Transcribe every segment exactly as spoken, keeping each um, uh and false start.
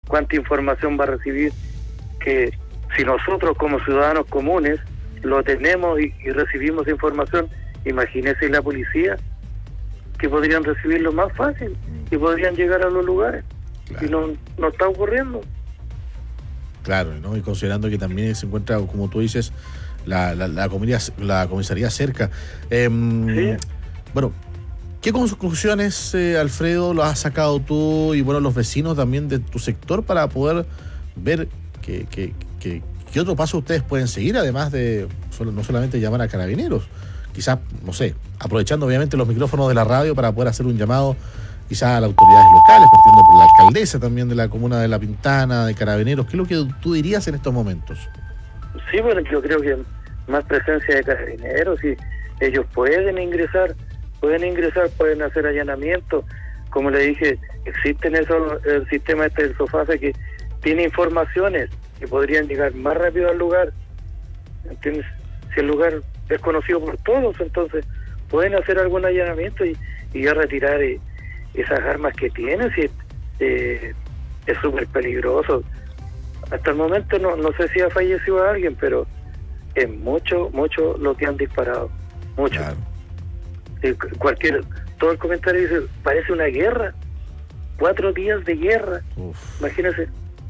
cuánta información va a recibir, que si nosotros como ciudadanos comunes lo tenemos y, y recibimos información, imagínese la policía, que podrían recibirlo más fácil y podrían llegar a los lugares. Claro. Y no, no está ocurriendo. Claro, ¿no? Y considerando que también se encuentra, como tú dices, la, la, la, comisaría, la comisaría cerca. Eh, sí. Bueno, ¿qué conclusiones, eh, Alfredo, lo has sacado tú y bueno los vecinos también de tu sector para poder ver que, que, que, qué otro paso ustedes pueden seguir, además de solo, no solamente llamar a Carabineros? Quizás, no sé, aprovechando obviamente los micrófonos de la radio para poder hacer un llamado quizás a las autoridades locales, partiendo por la alcaldesa también de la comuna de La Pintana, de Carabineros. ¿Qué es lo que tú dirías en estos momentos? Sí, bueno, yo creo que más presencia de Carabineros, y ellos pueden ingresar, pueden ingresar, pueden hacer allanamientos. Como le dije, existen esos, el sistema este del SOFASA que tiene informaciones que podrían llegar más rápido al lugar. ¿Entiendes? Si el lugar es conocido por todos, entonces pueden hacer algún allanamiento y, y ya retirar eh, esas armas que tienen. Si eh, es súper peligroso. Hasta el momento no, no sé si ha fallecido alguien, pero es mucho, mucho lo que han disparado. Mucho. Claro. Eh, cualquier, todo el comentario dice, parece una guerra. Cuatro días de guerra. Uf. Imagínense.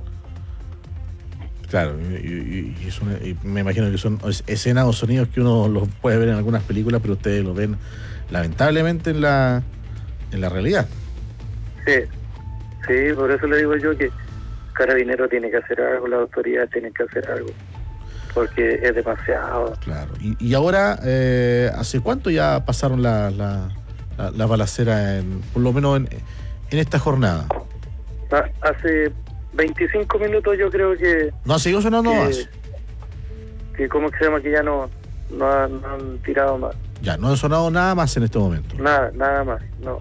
Claro, y, y, y, es una, y me imagino que son escenas o sonidos que uno los puede ver en algunas películas, pero ustedes lo ven lamentablemente en la en la realidad. Sí, sí, por eso le digo yo que Carabinero tiene que hacer algo, las autoridades tienen que hacer algo, porque es demasiado. Claro, y, y ahora, eh, ¿hace cuánto ya pasaron la, la, la, la balacera, en, por lo menos en, en esta jornada? Ah, hace veinticinco minutos yo creo que... ¿No ha seguido sonando que, más? Que ¿cómo que se llama? Que ya no, no, han, no han tirado más. Ya, no han sonado nada más en este momento. Nada, nada más, no.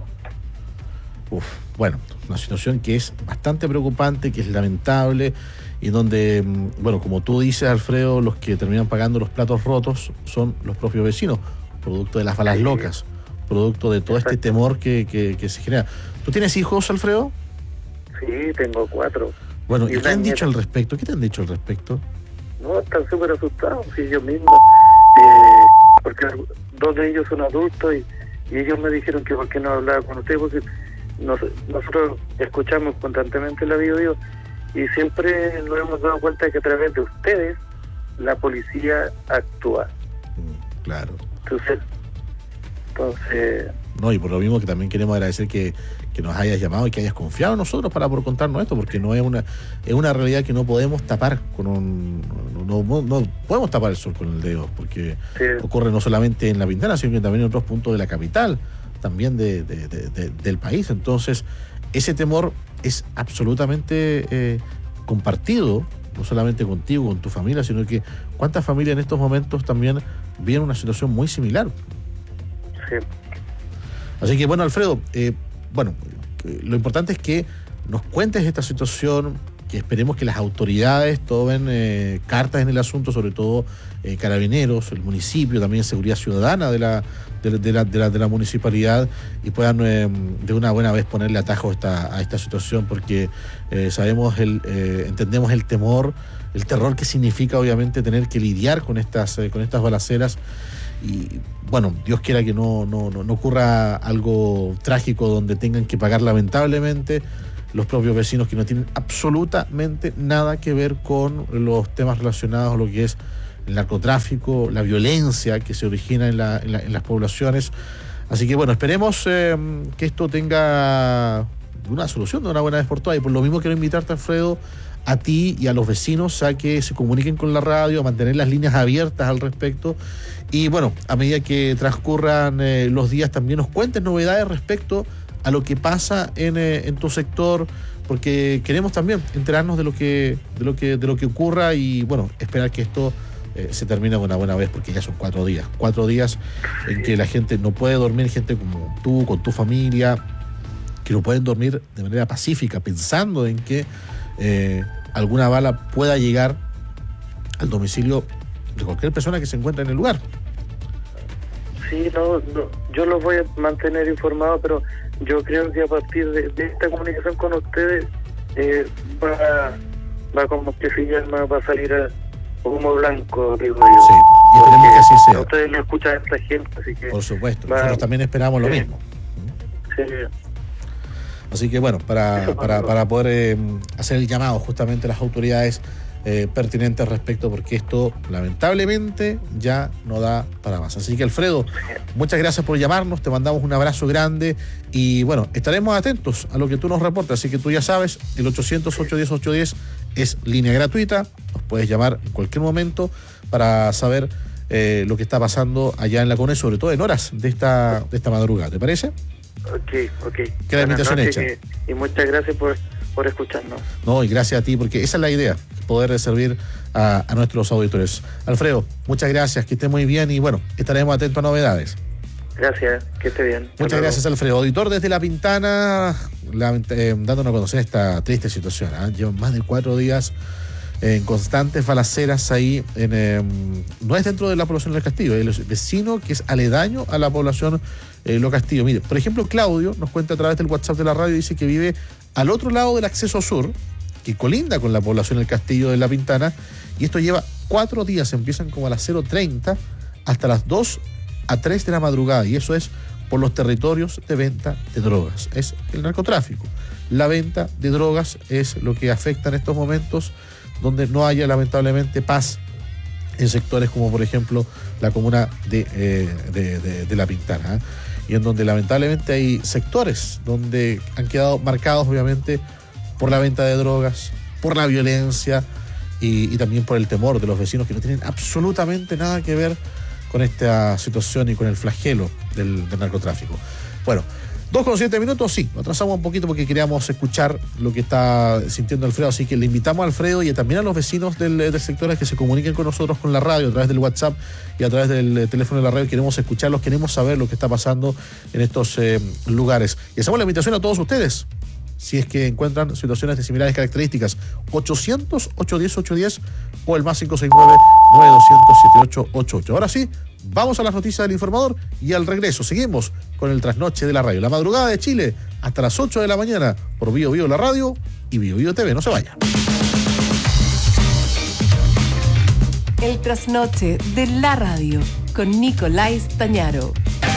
Uf, bueno, una situación que es bastante preocupante, que es lamentable, y donde, bueno, como tú dices, Alfredo, los que terminan pagando los platos rotos son los propios vecinos, producto de las balas sí. locas, producto de todo Exacto. este temor que, que, que se genera. ¿Tú tienes hijos, Alfredo? Sí, tengo cuatro. Bueno, ¿y, ¿y qué han dicho al respecto? ¿Qué te han dicho al respecto? No, están súper asustados, sí, ellos mismos, eh, porque dos de ellos son adultos y, y ellos me dijeron que por qué no hablaba con ustedes, porque nos, nosotros escuchamos constantemente la video y siempre nos hemos dado cuenta de que a través de ustedes la policía actúa. Mm, claro. Entonces, entonces... No, y por lo mismo que también queremos agradecer que, que nos hayas llamado y que hayas confiado en nosotros para por contarnos esto, porque no es una es una realidad que no podemos tapar con un no, no, no podemos tapar el sol con el dedo, porque sí. ocurre no solamente en La Pintana, sino que también en otros puntos de la capital, también de, de, de, de, del país. Entonces, ese temor es absolutamente eh, compartido, no solamente contigo, con tu familia, sino que cuántas familias en estos momentos también viven una situación muy similar. Sí. Así que, bueno, Alfredo, eh, bueno, eh, lo importante es que nos cuentes esta situación, que esperemos que las autoridades tomen eh, cartas en el asunto, sobre todo eh, Carabineros, el municipio, también Seguridad Ciudadana de la, de, de la, de la, de la municipalidad, y puedan eh, de una buena vez ponerle atajo a esta, a esta situación, porque eh, sabemos, el, eh, entendemos el temor, el terror que significa obviamente tener que lidiar con estas, eh, con estas balaceras. Y bueno, Dios quiera que no, no, no ocurra algo trágico donde tengan que pagar lamentablemente los propios vecinos que no tienen absolutamente nada que ver con los temas relacionados a lo que es el narcotráfico, la violencia que se origina en, la, en, la, en las poblaciones. Así que bueno, esperemos eh, que esto tenga una solución de una buena vez por todas. Y por lo mismo quiero invitarte, Alfredo, a ti y a los vecinos a que se comuniquen con la radio, a mantener las líneas abiertas al respecto. Y bueno, a medida que transcurran eh, los días también nos cuenten novedades respecto a lo que pasa en, eh, en tu sector, porque queremos también enterarnos de lo que de lo que de lo que ocurra y bueno, esperar que esto eh, se termine de una buena vez, porque ya son cuatro días, cuatro días en que la gente no puede dormir, gente como tú, con tu familia, que no pueden dormir de manera pacífica, pensando en que eh, alguna bala pueda llegar al domicilio de cualquier persona que se encuentre en el lugar. Sí, no, no, yo los voy a mantener informados, pero yo creo que a partir de, de esta comunicación con ustedes eh, va, va como que si llama, va a salir a humo blanco, digo yo. Sí, y esperemos que así sea. Ustedes lo escuchan a esta gente, así que... Por supuesto, va, nosotros también esperamos sí, lo mismo. Sí. Así que bueno, para, para, para poder eh, hacer el llamado justamente a las autoridades eh, pertinentes al respecto, porque esto lamentablemente ya no da para más. Así que Alfredo, muchas gracias por llamarnos, te mandamos un abrazo grande y bueno, estaremos atentos a lo que tú nos reportas. Así que tú ya sabes, el ochocientos, ochocientos diez, ochocientos diez es línea gratuita, nos puedes llamar en cualquier momento para saber eh, lo que está pasando allá en la CONE, sobre todo en horas de esta, de esta madrugada, ¿te parece? Ok, ok. Queda la invitación hecha. Y, y muchas gracias por, por escucharnos. No, y gracias a ti, porque esa es la idea, poder servir a, a nuestros auditores. Alfredo, muchas gracias, que esté muy bien y bueno, estaremos atentos a novedades. Gracias, que esté bien. Muchas Hasta gracias, luego. Alfredo. Auditor desde La Pintana, la, eh, dándonos a conocer esta triste situación. ¿eh? Llevan más de cuatro días en constantes balaceras ahí, en, eh, no es dentro de la población del Castillo, es el vecino que es aledaño a la población eh, Lo Castillo. Mire, por ejemplo, Claudio nos cuenta a través del WhatsApp de la radio, dice que vive al otro lado del acceso sur, que colinda con la población del Castillo de La Pintana, y esto lleva cuatro días, empiezan como a las cero treinta hasta las dos a tres de la madrugada, y eso es por los territorios de venta de drogas. Es el narcotráfico. La venta de drogas es lo que afecta en estos momentos, donde no haya lamentablemente paz en sectores como por ejemplo la comuna de, eh, de, de, de La Pintana, ¿eh? Y en donde lamentablemente hay sectores donde han quedado marcados obviamente por la venta de drogas, por la violencia y, y también por el temor de los vecinos que no tienen absolutamente nada que ver con esta situación y con el flagelo del, del narcotráfico. Bueno, dos con siete minutos, sí, nos atrasamos un poquito porque queríamos escuchar lo que está sintiendo Alfredo, así que le invitamos a Alfredo y también a los vecinos del, del sector a que se comuniquen con nosotros con la radio, a través del WhatsApp y a través del teléfono de la radio. Queremos escucharlos, queremos saber lo que está pasando en estos eh, lugares. Y hacemos la invitación a todos ustedes, si es que encuentran situaciones de similares características, ochocientos, ochocientos diez, ochocientos diez o el más cinco seis nueve, nueve dos cero, siete ocho ocho ocho. Ahora sí, vamos a las noticias del informador y al regreso seguimos con el trasnoche de la radio. La madrugada de Chile hasta las ocho de la mañana por Bio Bio la radio y Bio Bio T V. No se vaya. El trasnoche de la radio con Nicolás Tañaro.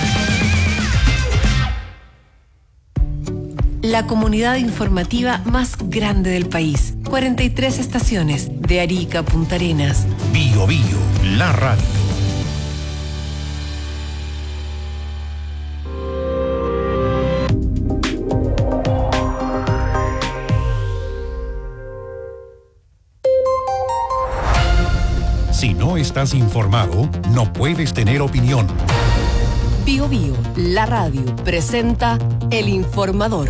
La comunidad informativa más grande del país. cuarenta y tres estaciones de Arica a Punta Arenas. Bio Bio, la radio. Si no estás informado, no puedes tener opinión. Bio Bio, la radio, presenta El Informador.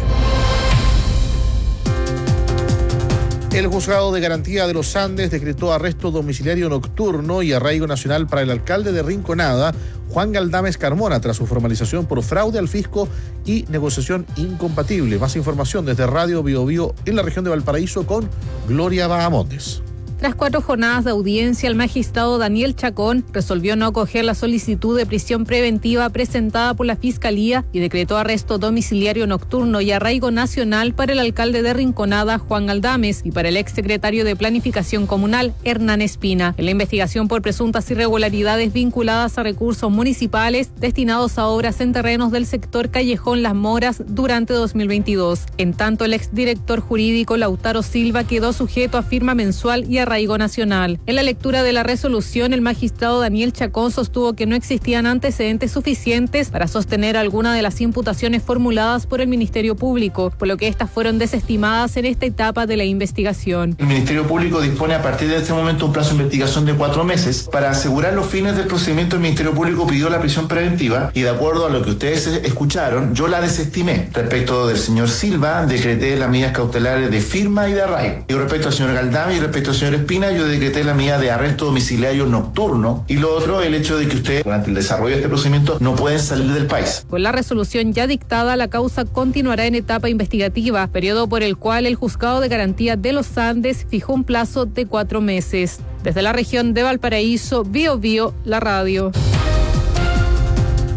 El Juzgado de Garantía de los Andes decretó arresto domiciliario nocturno y arraigo nacional para el alcalde de Rinconada, Juan Galdames Carmona, tras su formalización por fraude al fisco y negociación incompatible. Más información desde Radio Bio Bio en la región de Valparaíso con Gloria Bahamontes. Tras cuatro jornadas de audiencia, el magistrado Daniel Chacón resolvió no acoger la solicitud de prisión preventiva presentada por la Fiscalía y decretó arresto domiciliario nocturno y arraigo nacional para el alcalde de Rinconada, Juan Galdames, y para el exsecretario de Planificación Comunal, Hernán Espina, en la investigación por presuntas irregularidades vinculadas a recursos municipales destinados a obras en terrenos del sector Callejón Las Moras durante dos mil veintidós. En tanto, el exdirector jurídico Lautaro Silva quedó sujeto a firma mensual y arraigo nacional. En la lectura de la resolución, el magistrado Daniel Chacón sostuvo que no existían antecedentes suficientes para sostener alguna de las imputaciones formuladas por el Ministerio Público, por lo que estas fueron desestimadas en esta etapa de la investigación. El Ministerio Público dispone a partir de este momento un plazo de investigación de cuatro meses. Para asegurar los fines del procedimiento, el Ministerio Público pidió la prisión preventiva y, de acuerdo a lo que ustedes escucharon, yo la desestimé. Respecto del señor Silva, decreté las medidas cautelares de firma y de arraigo. Y respecto al señor Galdames y respecto al señor Espina, yo decreté la medida de arresto domiciliario nocturno. Y lo otro, el hecho de que ustedes, durante el desarrollo de este procedimiento, no pueden salir del país. Con la resolución ya dictada, la causa continuará en etapa investigativa, periodo por el cual el Juzgado de Garantía de los Andes fijó un plazo de cuatro meses. Desde la región de Valparaíso, Bio Bio, la radio.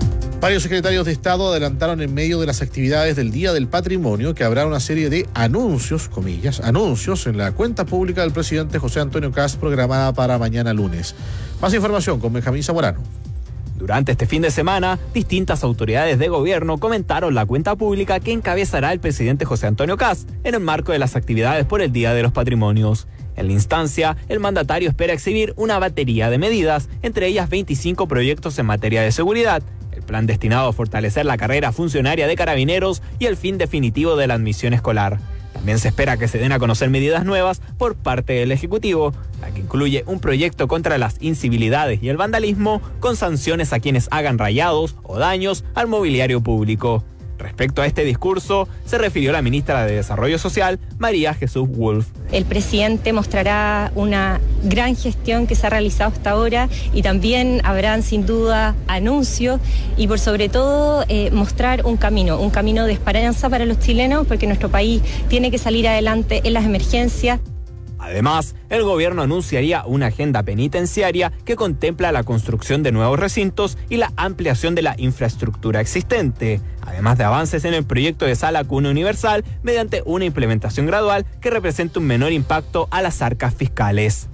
Varios secretarios de Estado adelantaron en medio de las actividades del Día del Patrimonio que habrá una serie de anuncios, comillas, anuncios en la cuenta pública del presidente José Antonio Kast programada para mañana lunes. Más información con Benjamín Zamorano. Durante este fin de semana, distintas autoridades de gobierno comentaron la cuenta pública que encabezará el presidente José Antonio Kast en el marco de las actividades por el Día de los Patrimonios. En la instancia, el mandatario espera exhibir una batería de medidas, entre ellas veinticinco proyectos en materia de seguridad, el plan destinado a fortalecer la carrera funcionaria de carabineros y el fin definitivo de la admisión escolar. También se espera que se den a conocer medidas nuevas por parte del Ejecutivo, la que incluye un proyecto contra las incivilidades y el vandalismo con sanciones a quienes hagan rayados o daños al mobiliario público. Respecto a este discurso, se refirió la ministra de Desarrollo Social, María Jesús Wolf. El presidente mostrará una gran gestión que se ha realizado hasta ahora y también habrán sin duda anuncios y por sobre todo eh, mostrar un camino, un camino de esperanza para los chilenos porque nuestro país tiene que salir adelante en las emergencias. Además, el gobierno anunciaría una agenda penitenciaria que contempla la construcción de nuevos recintos y la ampliación de la infraestructura existente, además de avances en el proyecto de sala cuna universal mediante una implementación gradual que represente un menor impacto a las arcas fiscales.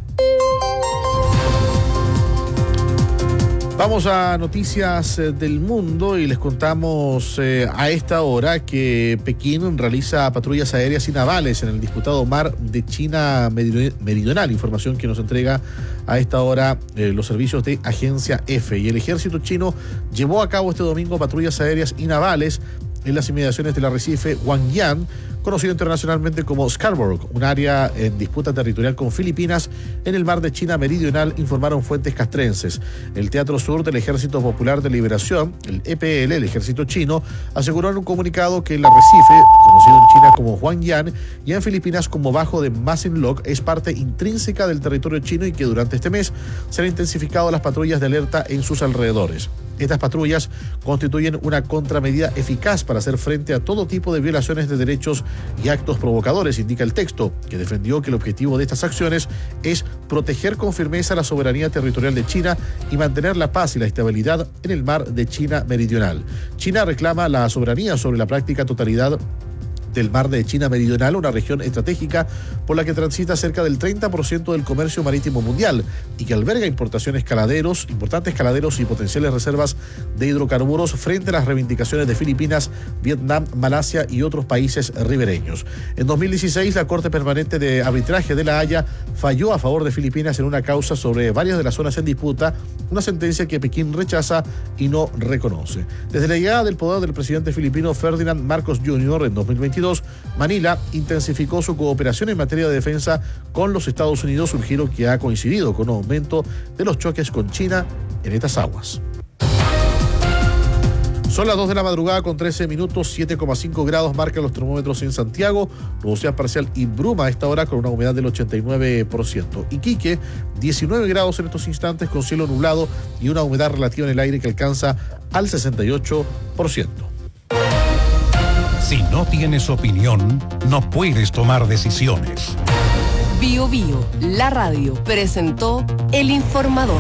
Vamos a noticias del mundo y les contamos eh, a esta hora que Pekín realiza patrullas aéreas y navales en el disputado mar de China Meridional, información que nos entrega a esta hora eh, los servicios de Agencia F. Y el ejército chino llevó a cabo este domingo patrullas aéreas y navales en las inmediaciones del arrecife Guangyan, conocido internacionalmente como Scarborough, un área en disputa territorial con Filipinas en el mar de China Meridional, informaron fuentes castrenses. El Teatro Sur del Ejército Popular de Liberación, el E P L, el ejército chino, aseguró en un comunicado que el arrecife, conocido en China como Guangyan y en Filipinas como Bajo de Masinloc, es parte intrínseca del territorio chino y que durante este mes se han intensificado las patrullas de alerta en sus alrededores. Estas patrullas constituyen una contramedida eficaz para hacer frente a todo tipo de violaciones de derechos y actos provocadores, indica el texto, que defendió que el objetivo de estas acciones es proteger con firmeza la soberanía territorial de China y mantener la paz y la estabilidad en el mar de China Meridional. China reclama la soberanía sobre la práctica totalidad del mar de China Meridional, una región estratégica por la que transita cerca del treinta por ciento del comercio marítimo mundial y que alberga importaciones caladeros, importantes caladeros y potenciales reservas de hidrocarburos frente a las reivindicaciones de Filipinas, Vietnam, Malasia y otros países ribereños. En dos mil dieciséis, la Corte Permanente de Arbitraje de La Haya falló a favor de Filipinas en una causa sobre varias de las zonas en disputa, una sentencia que Pekín rechaza y no reconoce. Desde la llegada del poder del presidente filipino Ferdinand Marcos junior en dos mil veintidós, Manila intensificó su cooperación en materia de defensa con los Estados Unidos, un giro que ha coincidido con un aumento de los choques con China en estas aguas. Son las dos de la madrugada con trece minutos, siete coma cinco grados marcan los termómetros en Santiago, nubosidad parcial y bruma a esta hora con una humedad del ochenta y nueve por ciento. Iquique, diecinueve grados en estos instantes con cielo nublado y una humedad relativa en el aire que alcanza al sesenta y ocho por ciento. Si no tienes opinión, no puedes tomar decisiones. Bio Bio, la radio, presentó El Informador.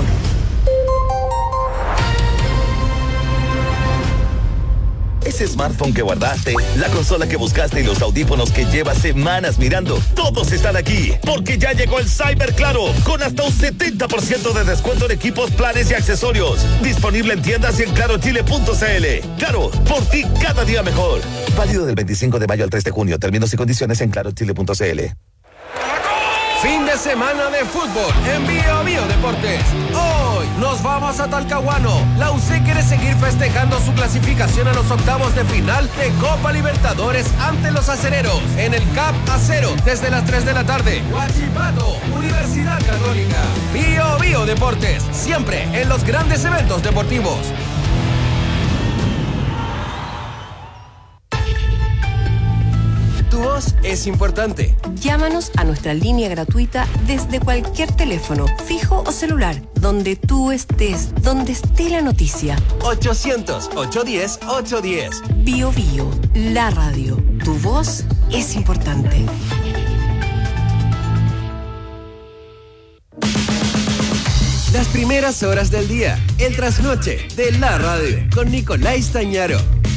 Ese smartphone que guardaste, la consola que buscaste y los audífonos que llevas semanas mirando, todos están aquí, porque ya llegó el Cyber Claro, con hasta un setenta por ciento de descuento en equipos, planes y accesorios. Disponible en tiendas y en claro chile punto c l. Claro, por ti cada día mejor. Válido del veinticinco de mayo al tres de junio. Términos y condiciones en claro chile punto c l. Fin de semana de fútbol en Bio Bio Deportes. Hoy nos vamos a Talcahuano. La U C quiere seguir festejando su clasificación a los octavos de final de Copa Libertadores ante los acereros en el C A P Acero desde las tres de la tarde. Huachipato, Universidad Católica. Bio Bio Deportes, siempre en los grandes eventos deportivos. Tu voz es importante. Llámanos a nuestra línea gratuita desde cualquier teléfono, fijo o celular, donde tú estés, donde esté la noticia. ochocientos, ochocientos diez, ochocientos diez. Bio Bio, la radio. Tu voz es importante. Las primeras horas del día, el trasnoche de la radio, con Nicolás Tañaro.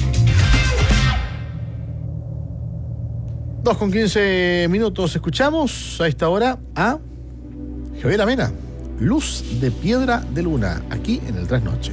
dos con quince minutos. Escuchamos a esta hora a Javier Amena, Luz de Piedra de Luna, aquí en el Trasnoche.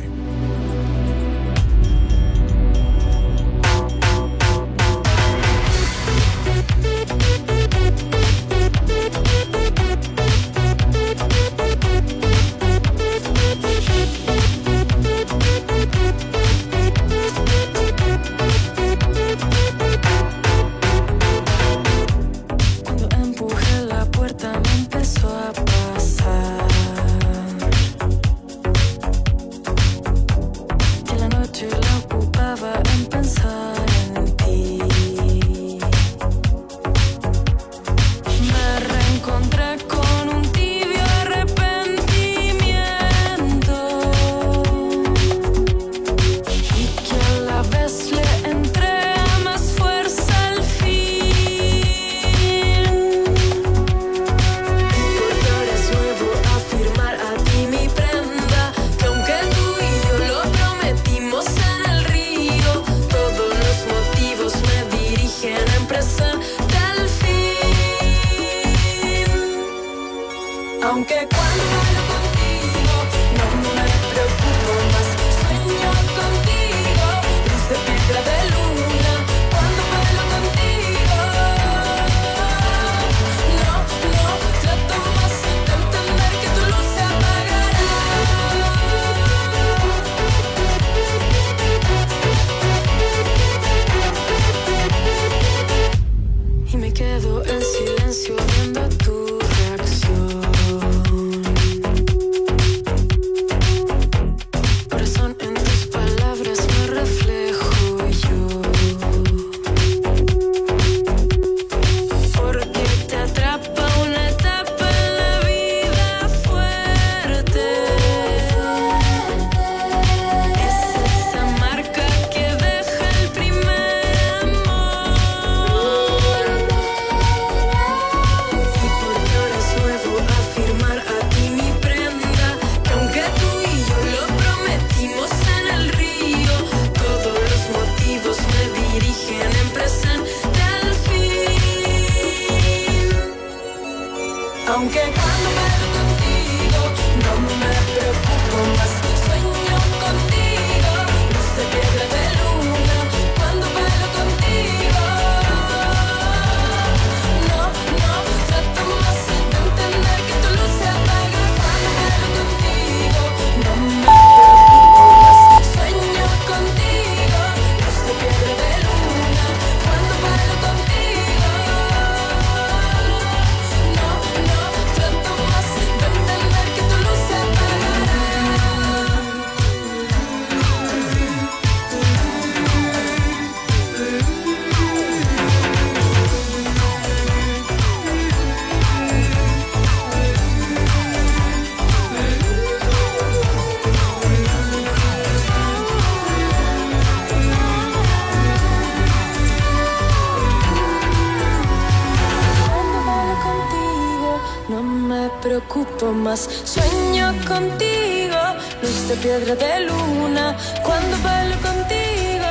preocupo más. Sueño contigo, luz de piedra de luna, cuando bailo contigo.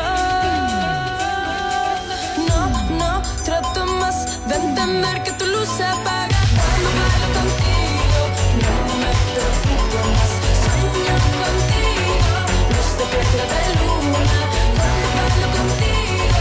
No, no, trato más de entender que tu luz se apaga cuando bailo contigo. No me preocupo más. Sueño contigo, luz de piedra de luna, cuando bailo contigo.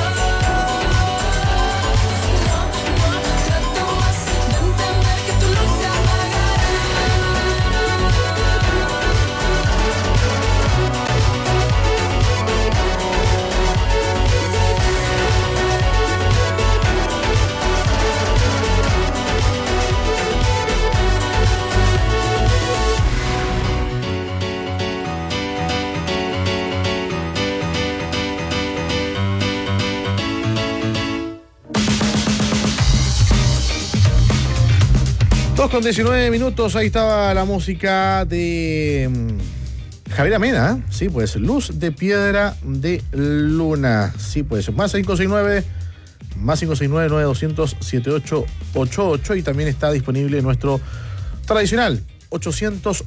dos con diecinueve minutos, ahí estaba la música de Javier Amena, ¿eh? Sí, pues, Luz de Piedra de Luna, sí, pues, más cinco seis nueve, más cinco seis nueve, nueve dos cero cero, siete ocho ocho ocho, y también está disponible nuestro tradicional ochocientos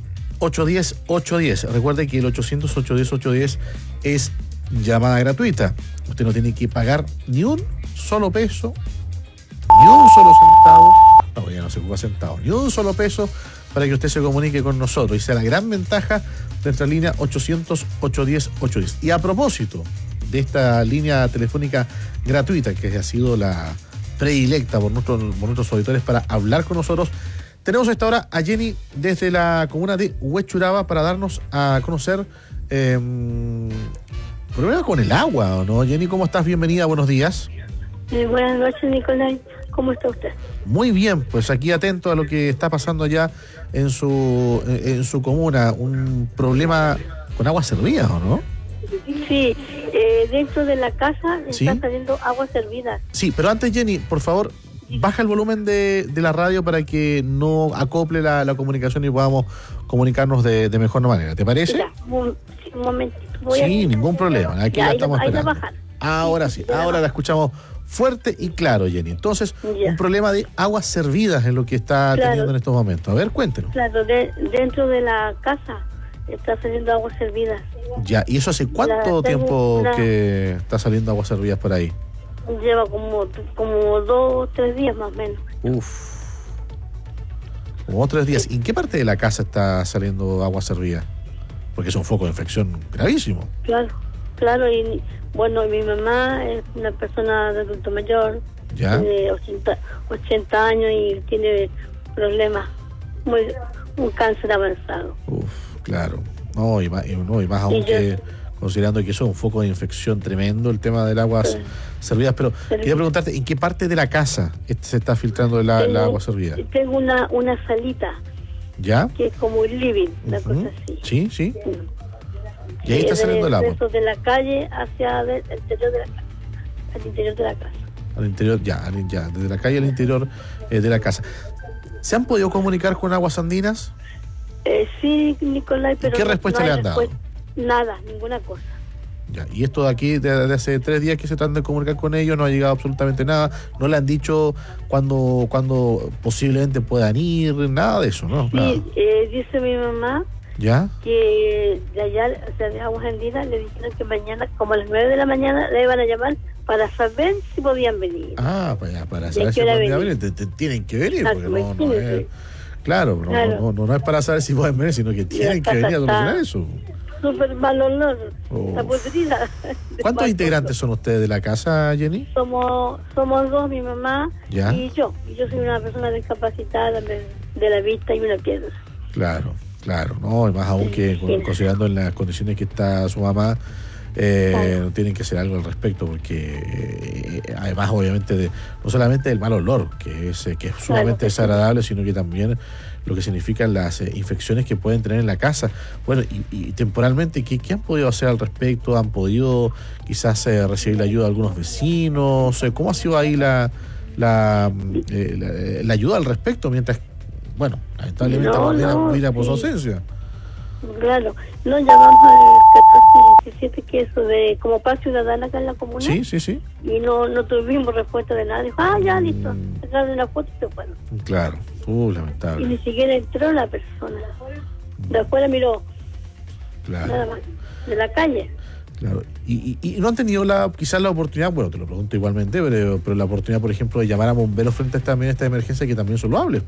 ocho uno cero, ocho uno cero. Recuerde que el ochocientos, ochocientos diez, ochocientos diez es llamada gratuita. Usted no tiene que pagar ni un solo peso, ni un solo centavo, no, ya no se ocupa centavo, ni un solo peso para que usted se comunique con nosotros. Y sea la gran ventaja de nuestra línea ochocientos, ochocientos diez, ochocientos diez. Y a propósito de esta línea telefónica gratuita, que ha sido la predilecta por nuestros, por nuestros auditores para hablar con nosotros, tenemos a esta hora a Jenny desde la comuna de Huechuraba para darnos a conocer eh, problemas con el agua, ¿o no? Jenny, ¿cómo estás? Bienvenida, buenos días. Eh, buenas noches, Nicolás. ¿Cómo está usted? Muy bien, pues aquí atento a lo que está pasando allá en su en su comuna. Un problema con aguas servidas, ¿o no? Sí, eh, dentro de la casa ¿Sí? está saliendo agua servida. Sí, pero antes, Jenny, por favor, baja el volumen de, de la radio para que no acople la, la comunicación y podamos comunicarnos de, de mejor manera. ¿Te parece? Ya, un, un momentito. Voy Sí, a... ningún problema. Aquí Ya, la ahí estamos la- ahí la esperando. bajan. Ahora sí, ahora la escuchamos fuerte y claro, Jenny. Entonces, Ya. un problema de aguas servidas es lo que está Claro. teniendo en estos momentos. A ver, cuéntenos. Claro, de, dentro de la casa está saliendo agua servida. Ya, ¿y eso hace cuánto La tengo- tiempo la- que está saliendo aguas servidas por ahí? Lleva como, como dos o tres días más o menos. Uf. Como tres días. ¿Y en qué parte de la casa está saliendo agua servida? Porque es un foco de infección gravísimo. Claro, claro. Y bueno, mi mamá es una persona de adulto mayor, Ya. tiene ochenta, ochenta años y tiene problemas, muy, un cáncer avanzado. Claro. No, y más, y, no, y más aún Y yo- que considerando que eso es un foco de infección tremendo, el tema del agua Sí. servidas. Pero Pero- quería preguntarte, ¿en qué parte de la casa este se está filtrando la, la Tengo- agua servida? Tengo una, una salita ¿Ya? que es como un living, una Ujú. cosa así. Sí, sí. Y ahí está Eh, saliendo el de- agua. Dentro de la calle hacia de- el interior de la casa. Al interior de la casa. Al interior, ya, al- ya, desde la calle al interior eh, de la casa. ¿Se han podido comunicar con Aguas Andinas? Eh, sí, Nicolás, pero qué no- respuesta no le hay han dado? respuesta. Nada, ninguna cosa. Ya, y esto de aquí, de, de hace tres días que se tratan de comunicar con ellos, no ha llegado absolutamente nada. No le han dicho cuándo cuando posiblemente puedan ir, nada de eso, ¿no? Nada. Sí, eh, dice mi mamá ¿Ya? que de allá, o sea, de Aguas Andinas, le dijeron que mañana, como a las nueve de la mañana, le iban a llamar para saber si podían venir. Ah, para, para ¿De saber qué si hora pueden venir? venir, te- te- tienen que venir, Ah, porque no, no imagínese. es... Claro, no, Claro. No, no, no es para saber si pueden venir, sino que tienen que casa venir a está- solucionar eso. Súper mal olor, Oh. está podrida. ¿Cuántos De integrantes son ustedes de la casa, Jenny? Somos, somos dos, mi mamá Ya. y yo. Y yo soy una persona discapacitada de, de la vista y una pierna. Claro, claro, no, y más aún que con- Sí. considerando en las condiciones que está su mamá, eh, tienen que hacer algo al respecto, porque eh, además obviamente de, no solamente del mal olor, que es, eh, que es sumamente que sí. desagradable, sino que también lo que significan las eh, infecciones que pueden tener en la casa. Bueno, y, y temporalmente, ¿qué, ¿qué han podido hacer al respecto? ¿Han podido quizás eh, recibir la ayuda de algunos vecinos? Eh, ¿Cómo ha sido ahí la, la, eh, la, la ayuda al respecto? Mientras, bueno, lamentablemente No, Guardiana no, mira por su sí. ausencia. Claro, no llamamos al catorce diecisiete, que es eso de como paz ciudadana acá en la comuna. Sí, sí, sí. Y no, no tuvimos respuesta de nadie. Dijo, ah, ya, listo. Sacaron una foto y se fueron. Claro. Uh, Y lamentable. ni siquiera entró la persona. De afuera miró, nada Claro, más. De la calle. claro. Y, y, y no han tenido la quizás la oportunidad, bueno, te lo pregunto igualmente, pero, pero la oportunidad, por ejemplo, de llamar a bomberos frente a esta, también esta emergencia que también son loables.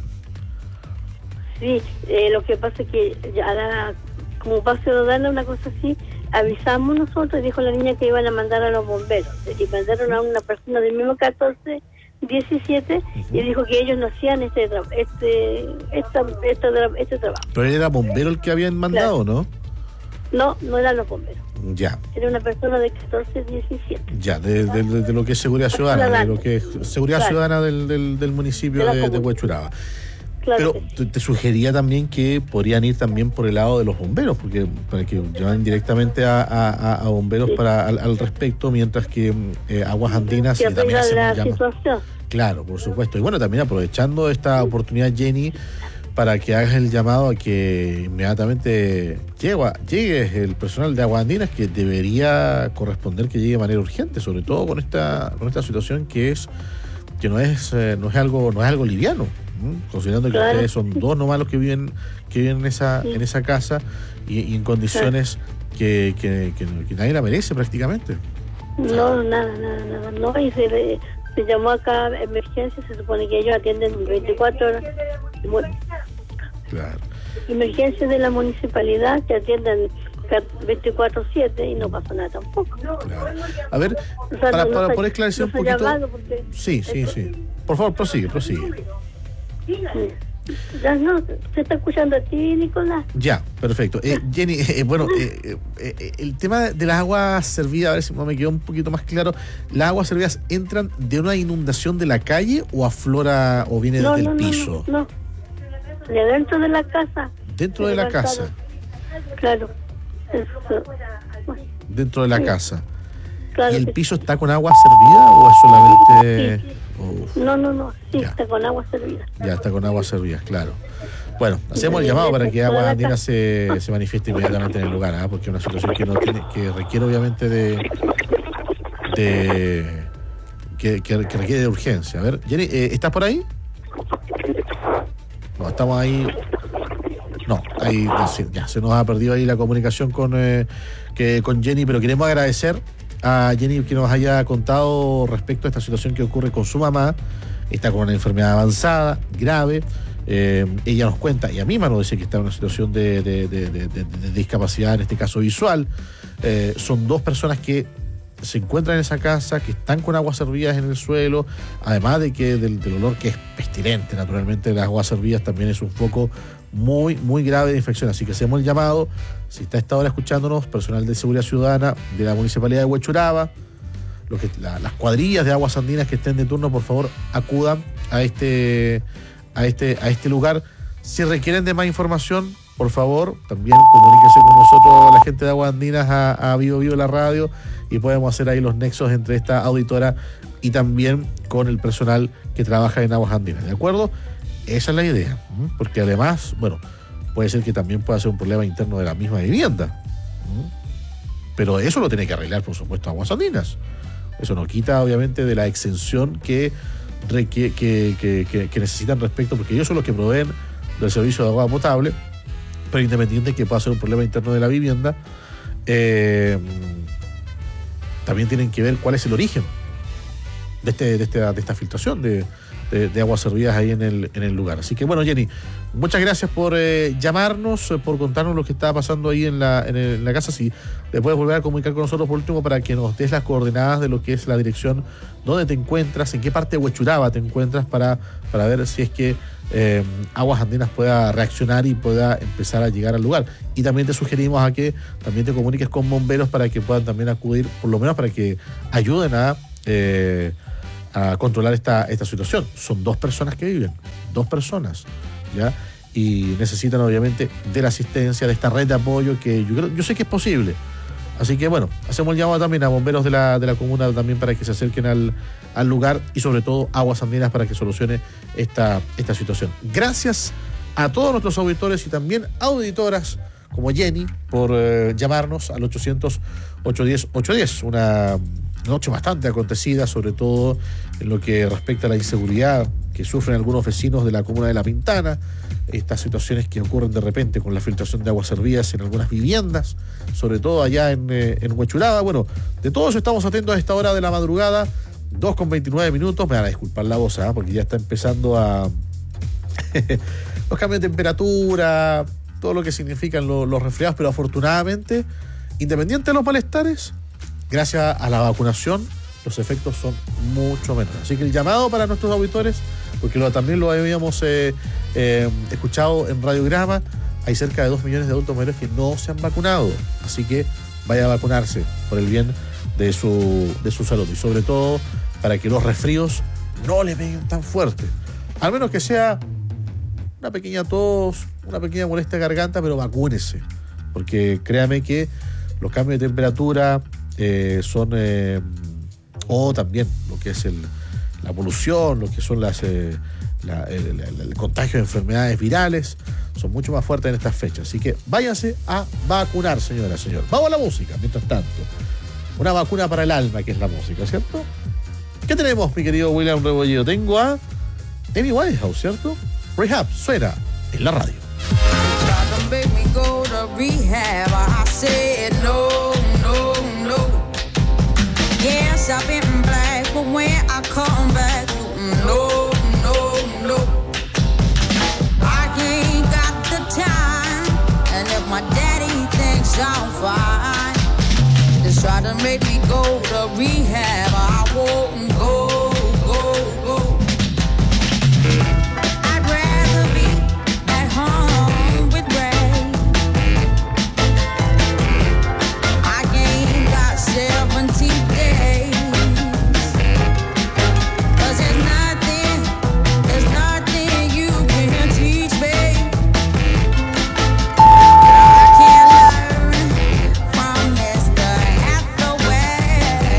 Sí, eh, lo que pasa es que ya la, como paz ciudadana, una cosa así, avisamos nosotros y dijo la niña que iban a mandar a los bomberos. Y mandaron a una persona del mismo catorce diecisiete y dijo que ellos no hacían este tra- este esta, esta tra- este trabajo. Pero era bombero el que habían mandado, ¿no? No, no eran los bomberos. Ya, Era una persona de catorce diecisiete. ya, de, de- de- de lo que es seguridad ciudadana, de lo que es seguridad Claro. ciudadana del, del, del municipio De la de, de comuna. Huechuraba. Claro Pero que te, te sugería también que podrían ir también por el lado de los bomberos, porque para que llevan directamente a, a- a bomberos Sí. para al, al respecto, mientras que eh, Aguas Andinas que y también arregla la hacemos llama- situación. Claro, por supuesto. Y bueno, también aprovechando esta oportunidad, Jenny, para que hagas el llamado a que inmediatamente llegue, llegue el personal de Aguas Andinas, que debería corresponder que llegue de manera urgente, sobre todo con esta con esta situación que es que no es eh, no es algo no es algo liviano. ¿Mm? Considerando que Claro. ustedes son dos nomás los que viven, que viven en esa, Sí. en esa casa y, y en condiciones que, que, que, que nadie la merece prácticamente. No, nada, nada, nada. No, y se, le- se llamó acá a emergencia, se supone que ellos atienden veinticuatro horas. Bueno, Claro. emergencias de la municipalidad que atienden veinticuatro siete y no pasa nada tampoco. A ver, O sea, para, no- no para se- poder esclarecer no un se ha poquito. llamado porque- Sí, sí, sí. Por favor, prosigue, prosigue. Ya no, se está escuchando a ti, Nicolás. Ya, perfecto. Eh, Jenny, eh, bueno, eh, eh, eh, el tema de las aguas servidas, a ver si me quedó un poquito más claro. ¿Las aguas servidas entran de una inundación de la calle o aflora o viene No, desde no, el no, piso? no, no. De adentro de la casa. Dentro de la casa. Claro. Eso. Dentro de la Sí. casa. Claro ¿Y el que piso está con agua servida o es solamente...? Uf, No, no, no, sí, Ya. está con agua servida. ya está con agua servida, claro. Bueno, hacemos el llamado para que Aguas Andinas se, se manifieste inmediatamente en el lugar, ¿ah? Porque es una situación que no tiene, que requiere obviamente de... de que, que- que requiere de urgencia. A ver, Jenny, eh, ¿estás por ahí? No, estamos ahí. No, ahí ya, ya se nos ha perdido ahí la comunicación con, eh, que, con Jenny, pero queremos agradecer a Jenny que nos haya contado respecto a esta situación que ocurre con su mamá. Está con una enfermedad avanzada, grave. Eh, ella nos cuenta, y a mí me lo dice que está en una situación de, de- de- de- de- de discapacidad, en este caso visual. Eh, son dos personas que se encuentran en esa casa, que están con aguas servidas en el suelo, además de que del, del olor que es pestilente, naturalmente, de las aguas servidas también es un foco muy, muy grave de infección. Así que hacemos el llamado, si está a esta hora escuchándonos, personal de seguridad ciudadana de la municipalidad de Huechuraba, los que, la- las cuadrillas de aguas andinas que estén de turno, por favor, acudan a este, a este, a este lugar. Si requieren de más información, por favor, también comuníquese con nosotros, la gente de Aguas Andinas, a, a Vivo Vivo la radio, y podemos hacer ahí los nexos entre esta auditora y también con el personal que trabaja en Aguas Andinas, ¿de acuerdo? Esa es la idea, ¿m? Porque además, bueno, puede ser que también pueda ser un problema interno de la misma vivienda, ¿m? Pero eso lo tiene que arreglar, por supuesto, Aguas Andinas. Eso no quita, obviamente, de la exención que, requiere, que, que, que, que necesitan respecto, porque ellos son los que proveen del servicio de agua potable, pero independiente de que pueda ser un problema interno de la vivienda, eh, también tienen que ver cuál es el origen de, este, de, este, de esta filtración de, de, de aguas servidas ahí en el, en el lugar. Así que bueno, Jenny, muchas gracias por eh, llamarnos, eh, por contarnos lo que está pasando ahí en la, en, el- en la casa. Si te puedes volver a comunicar con nosotros por último para que nos des las coordenadas de lo que es la dirección, dónde te encuentras, en qué parte de Huechuraba te encuentras, para, para ver si es que eh, Aguas Andinas pueda reaccionar y pueda empezar a llegar al lugar. Y también te sugerimos a que también te comuniques con bomberos para que puedan también acudir, por lo menos para que ayuden a... eh, a controlar esta, esta situación. Son dos personas que viven, dos personas, ¿ya? Y necesitan obviamente de la asistencia, de esta red de apoyo que yo creo, yo sé que es posible. Así que bueno, hacemos el llamado también a bomberos de la, de la comuna también para que se acerquen al, al lugar, y sobre todo Aguas Andinas para que solucione esta, esta situación. Gracias a todos nuestros auditores y también auditoras como Jenny por eh, llamarnos al ochocientos, ochocientos diez, ochocientos diez. Una noche bastante acontecida, sobre todo en lo que respecta a la inseguridad que sufren algunos vecinos de la comuna de La Pintana, estas situaciones que ocurren de repente con la filtración de aguas servidas en algunas viviendas, sobre todo allá en, eh, en Huechuraba. Bueno, de todo eso estamos atentos a esta hora de la madrugada, dos con veintinueve minutos. Me van a disculpar la voz, ¿eh? Porque ya está empezando a... los cambios de temperatura, todo lo que significan lo- los resfriados, pero afortunadamente, independiente de los malestares, gracias a la vacunación, los efectos son mucho menores. Así que el llamado para nuestros auditores, porque lo, también lo habíamos eh, eh, escuchado en Radiograma, hay cerca de dos millones de adultos mayores que no se han vacunado. Así que vaya a vacunarse por el bien de su, de su salud, y sobre todo para que los resfríos no le peguen tan fuerte. Al menos que sea una pequeña tos, una pequeña molestia de garganta, pero vacúnese. Porque créame que los cambios de temperatura eh, son... Eh, o también lo que es el, la polución, lo que son las eh, la, el, el- el contagio de enfermedades virales, son mucho más fuertes en estas fechas. Así que váyanse a vacunar, señora, señor. Vamos a la música, mientras tanto. Una vacuna para el alma, que es la música, ¿cierto? ¿Qué tenemos, mi querido William Rebolledo? Tengo a Amy Winehouse, ¿cierto? Rehab suena en la radio. Make me go to rehab. I said no, no, no. Yes, I've been black, but when I come back, no, no, no. I ain't got the time, and if my daddy thinks I'm fine, just try to make me go to rehab. I won't go, go, go. I'd rather be at home with Ray. seventy days. Cause there's nothing, there's nothing you can teach me. I can't learn from Mister Hathaway.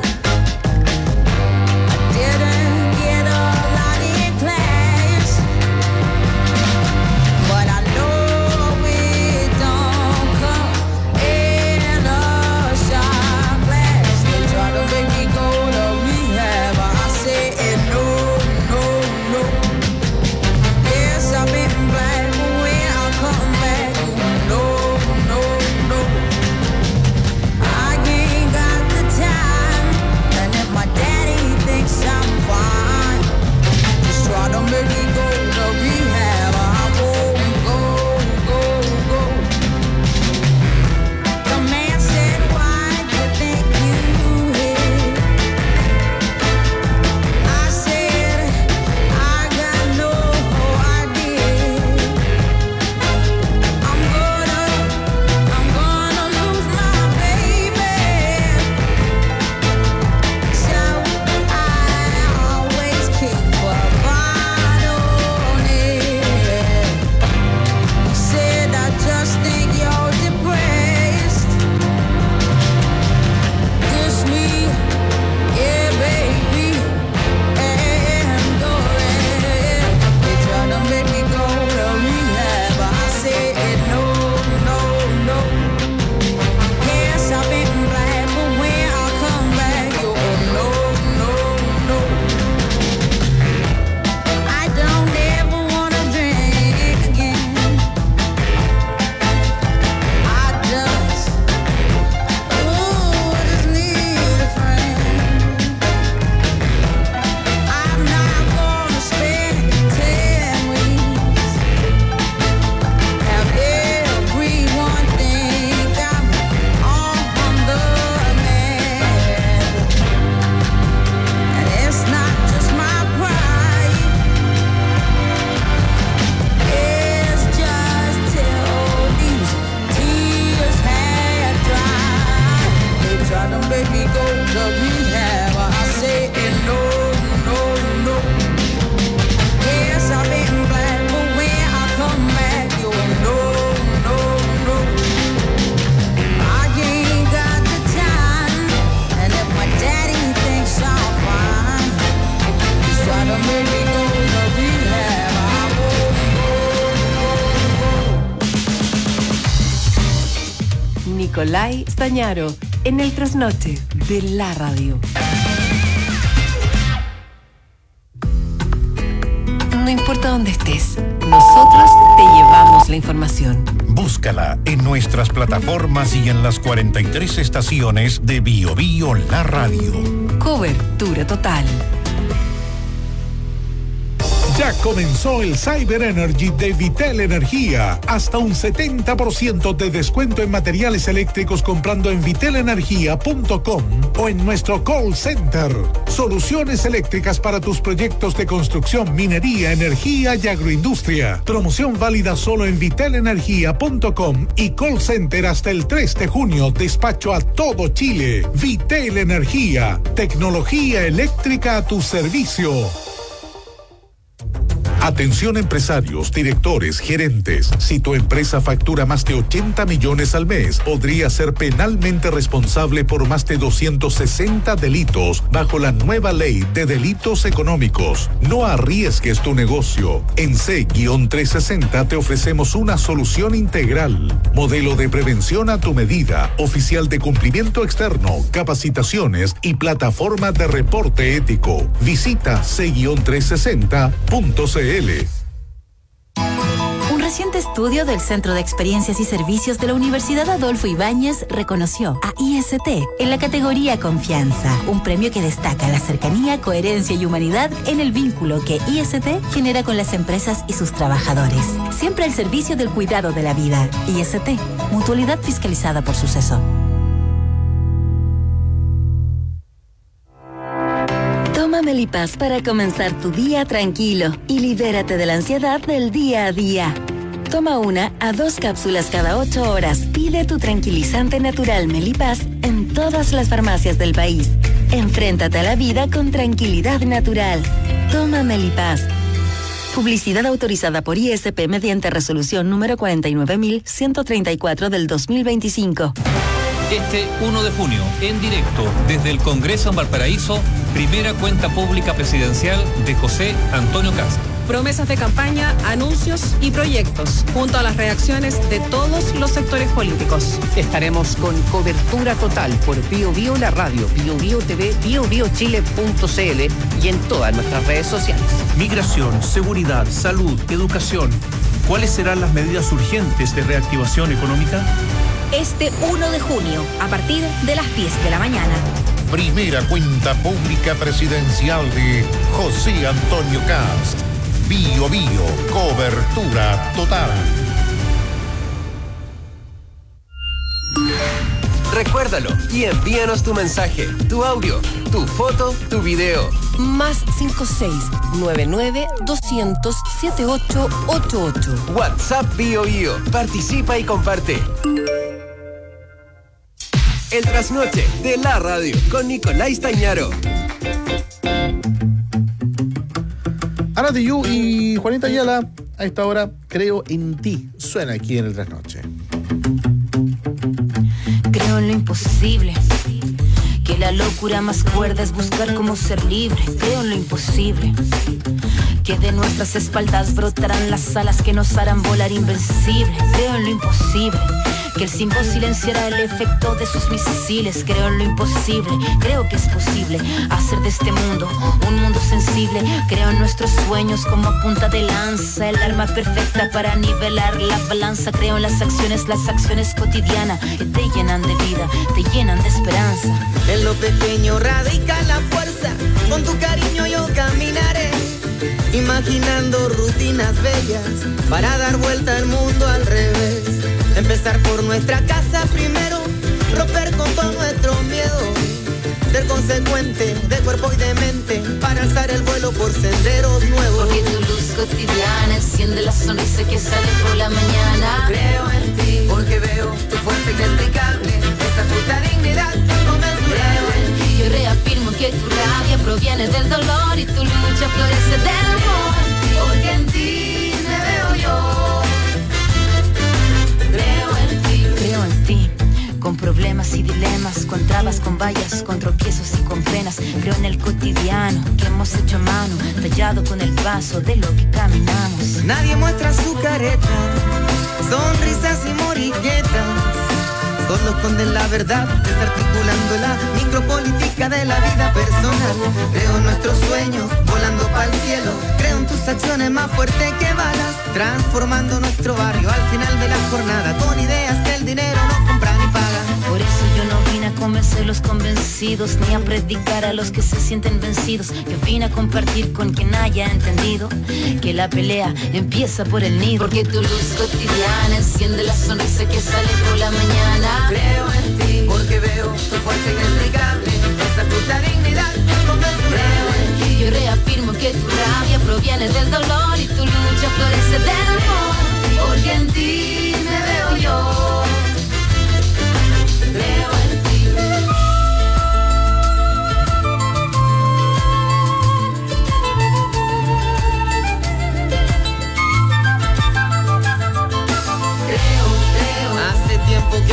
I didn't get a lot in class, but I know it don't come in a shot. Try to make me go to rehab. I said no, no, no. Yes, I've been black, but when I come back, no, no, no. I ain't got the time, and if my daddy thinks I'm fine, just try to make me go to rehab. I won't go, go, go. The man said, why do you think you Nicolai Stañaro, en el trasnoche de la radio. No importa dónde estés, nosotros te llevamos la información. Búscala en nuestras plataformas y en las cuarenta y tres estaciones de Bio Bio La Radio. Cobertura total. Ya comenzó el Cyber Energy de Vitel Energía. Hasta un setenta por ciento de descuento en materiales eléctricos comprando en vitel energía punto com o en nuestro call center. Soluciones eléctricas para tus proyectos de construcción, minería, energía y agroindustria. Promoción válida solo en vitel energía punto com y call center hasta el tres de junio. Despacho a todo Chile. Vitel Energía. Tecnología eléctrica a tu servicio. Atención empresarios, directores, gerentes. Si tu empresa factura más de ochenta millones al mes, podría ser penalmente responsable por más de doscientos sesenta delitos bajo la nueva ley de delitos económicos. No arriesgues tu negocio. En C trescientos sesenta te ofrecemos una solución integral. Modelo de prevención a tu medida, oficial de cumplimiento externo, capacitaciones y plataforma de reporte ético. Visita C trescientos sesenta punto c l. Un reciente estudio del Centro de Experiencias y Servicios de la Universidad Adolfo Ibáñez reconoció a I S T en la categoría Confianza, un premio que destaca la cercanía, coherencia y humanidad en el vínculo que I S T genera con las empresas y sus trabajadores. Siempre al servicio del cuidado de la vida. I S T, mutualidad fiscalizada por Suceso. Toma Melipaz para comenzar tu día tranquilo y libérate de la ansiedad del día a día. Toma una a dos cápsulas cada ocho horas. Pide tu tranquilizante natural Melipaz en todas las farmacias del país. Enfréntate a la vida con tranquilidad natural. Toma Melipaz. Publicidad autorizada por I S P mediante resolución número cuarenta y nueve mil ciento treinta y cuatro del dos mil veinticinco. Este uno de junio, en directo, desde el Congreso en Valparaíso, primera cuenta pública presidencial de José Antonio Kast. Promesas de campaña, anuncios y proyectos, junto a las reacciones de todos los sectores políticos. Estaremos con cobertura total por Bio Bio la radio, Bio Bio T V, bio bio chile punto c l y en todas nuestras redes sociales. Migración, seguridad, salud, educación. ¿Cuáles serán las medidas urgentes de reactivación económica? Este uno de junio, a partir de las diez de la mañana. Primera cuenta pública presidencial de José Antonio Kast. Bio Bio, cobertura total. Recuérdalo y envíanos tu mensaje, tu audio, tu foto, tu video. Más cinco seis nueve nueve doscientos setenta y ocho ochenta y ocho. WhatsApp Bio Bio. Participa y comparte. El trasnoche de la radio con Nicolás Tañaro. Ana Tijoux y Juanita Ayala, a esta hora, Creo en ti, suena aquí en el trasnoche. Creo en lo imposible, que la locura más cuerda es buscar cómo ser libre. Creo en lo imposible, que de nuestras espaldas brotarán las alas que nos harán volar invencibles. Creo en lo imposible, que el símbolo silenciará el efecto de sus misiles. Creo en lo imposible, creo que es posible hacer de este mundo un mundo sensible. Creo en nuestros sueños como punta de lanza, el arma perfecta para nivelar la balanza. Creo en las acciones, las acciones cotidianas que te llenan de vida, te llenan de esperanza. En lo pequeño radica la fuerza, con tu cariño yo caminaré, imaginando rutinas bellas para dar vuelta al mundo al revés. Empezar por nuestra casa primero, romper con todo nuestro miedo, ser consecuente de cuerpo y de mente para alzar el vuelo por senderos nuevos. Porque tu luz cotidiana enciende la sonrisa que sale por la mañana. Creo en ti, porque veo tu fuerza inexplicable, esa justa dignidad inconmensurable. Creo en ti, yo reafirmo que tu rabia proviene del dolor y tu lucha florece del amor. Porque en ti me veo yo. Creo en ti, con problemas y dilemas, con trabas, con vallas, con tropiezos y con penas. Creo en el cotidiano que hemos hecho a mano, tallado con el paso de lo que caminamos. Nadie muestra su careta, sonrisas y moriquetas, solo esconden la verdad, desarticulando la micropolítica de la vida personal. Creo en nuestros sueños, volando para el cielo. Creo en tus acciones más fuertes que balas, transformando nuestro barrio al final de la jornada, con ideas que el dinero no compra ni paga. Por eso yo no vine a convencer los convencidos, ni a predicar a los que se sienten vencidos. Yo vine a compartir con quien haya entendido que la pelea empieza por el nido. Porque tu luz cotidiana enciende la sonrisa que sale por la mañana. Creo en ti, porque veo tu fuerza inexplicable, esa justa dignidad inconmensurable. Creo en ti, yo reafirmo que tu rabia proviene del dolor y tu lucha florece del amor. Porque en ti me veo yo. Creo en ti.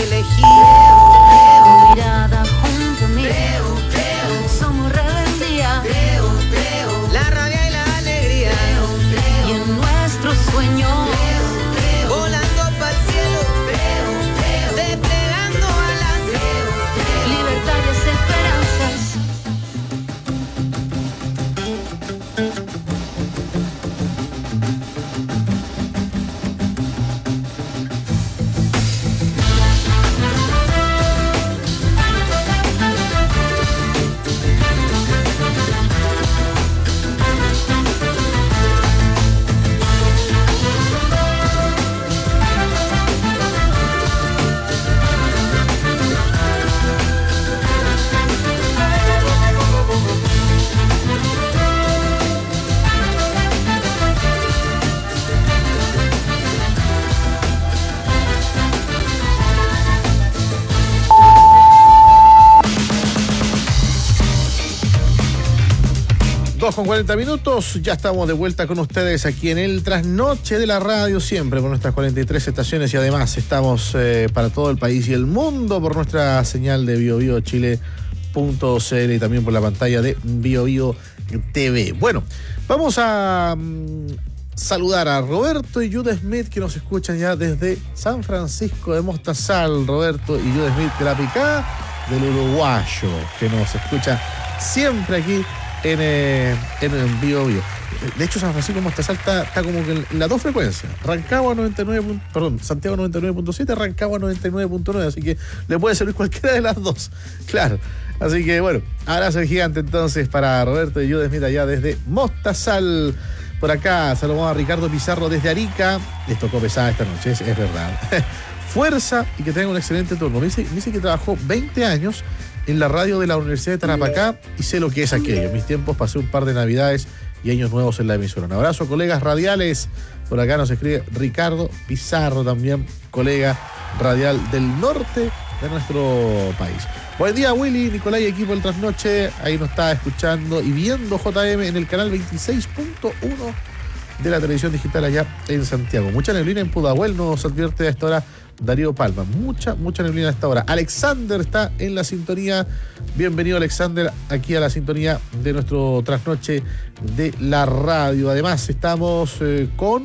que elegí. Tu mirada junto a mí. Somos rebeldía. La rabia y la alegría. Y en nuestros sueños. Volando pa'l cielo. Desplegando alas. Libertades, esperanzas. dos con cuarenta minutos, ya estamos de vuelta con ustedes aquí en el Trasnoche de la Radio, siempre con nuestras cuarenta y tres estaciones y además estamos eh, para todo el país y el mundo por nuestra señal de bio bio chile punto c l y también por la pantalla de BioBio T V. Bueno, vamos a um, saludar a Roberto y Jude Smith que nos escuchan ya desde San Francisco de Mostazal. Roberto y Jude Smith de la picada del uruguayo que nos escucha siempre aquí en, eh, en, en Bio Bio. De hecho, San Francisco de Mostazal está, está como que en las dos frecuencias. Rancagua noventa y nueve, perdón, Santiago noventa y nueve punto siete, Rancagua noventa y nueve punto nueve, así que le puede servir cualquiera de las dos. Claro. Así que bueno, abrazo gigante entonces para Roberto y Jude Smith allá desde Mostazal. Por acá saludamos a Ricardo Pizarro desde Arica. Les tocó pesada esta noche, es, es verdad. Fuerza y que tenga un excelente turno. Me dice, me dice que trabajó veinte años en la radio de la Universidad de Tarapacá y sé lo que es aquello. En mis tiempos pasé un par de navidades y años nuevos en la emisora. Un abrazo, colegas radiales. Por acá nos escribe Ricardo Pizarro, también colega radial del norte de nuestro país. Buen día, Willy, Nicolás y equipo del Trasnoche. Ahí nos está escuchando y viendo J M en el canal veintiséis punto uno de la televisión digital allá en Santiago. Mucha neblina en Pudahuel, nos advierte a esta hora Darío Palma. Mucha, mucha neblina a esta hora. Alexander está en la sintonía. Bienvenido, Alexander, aquí a la sintonía de nuestro Trasnoche de la radio. Además, estamos eh, con...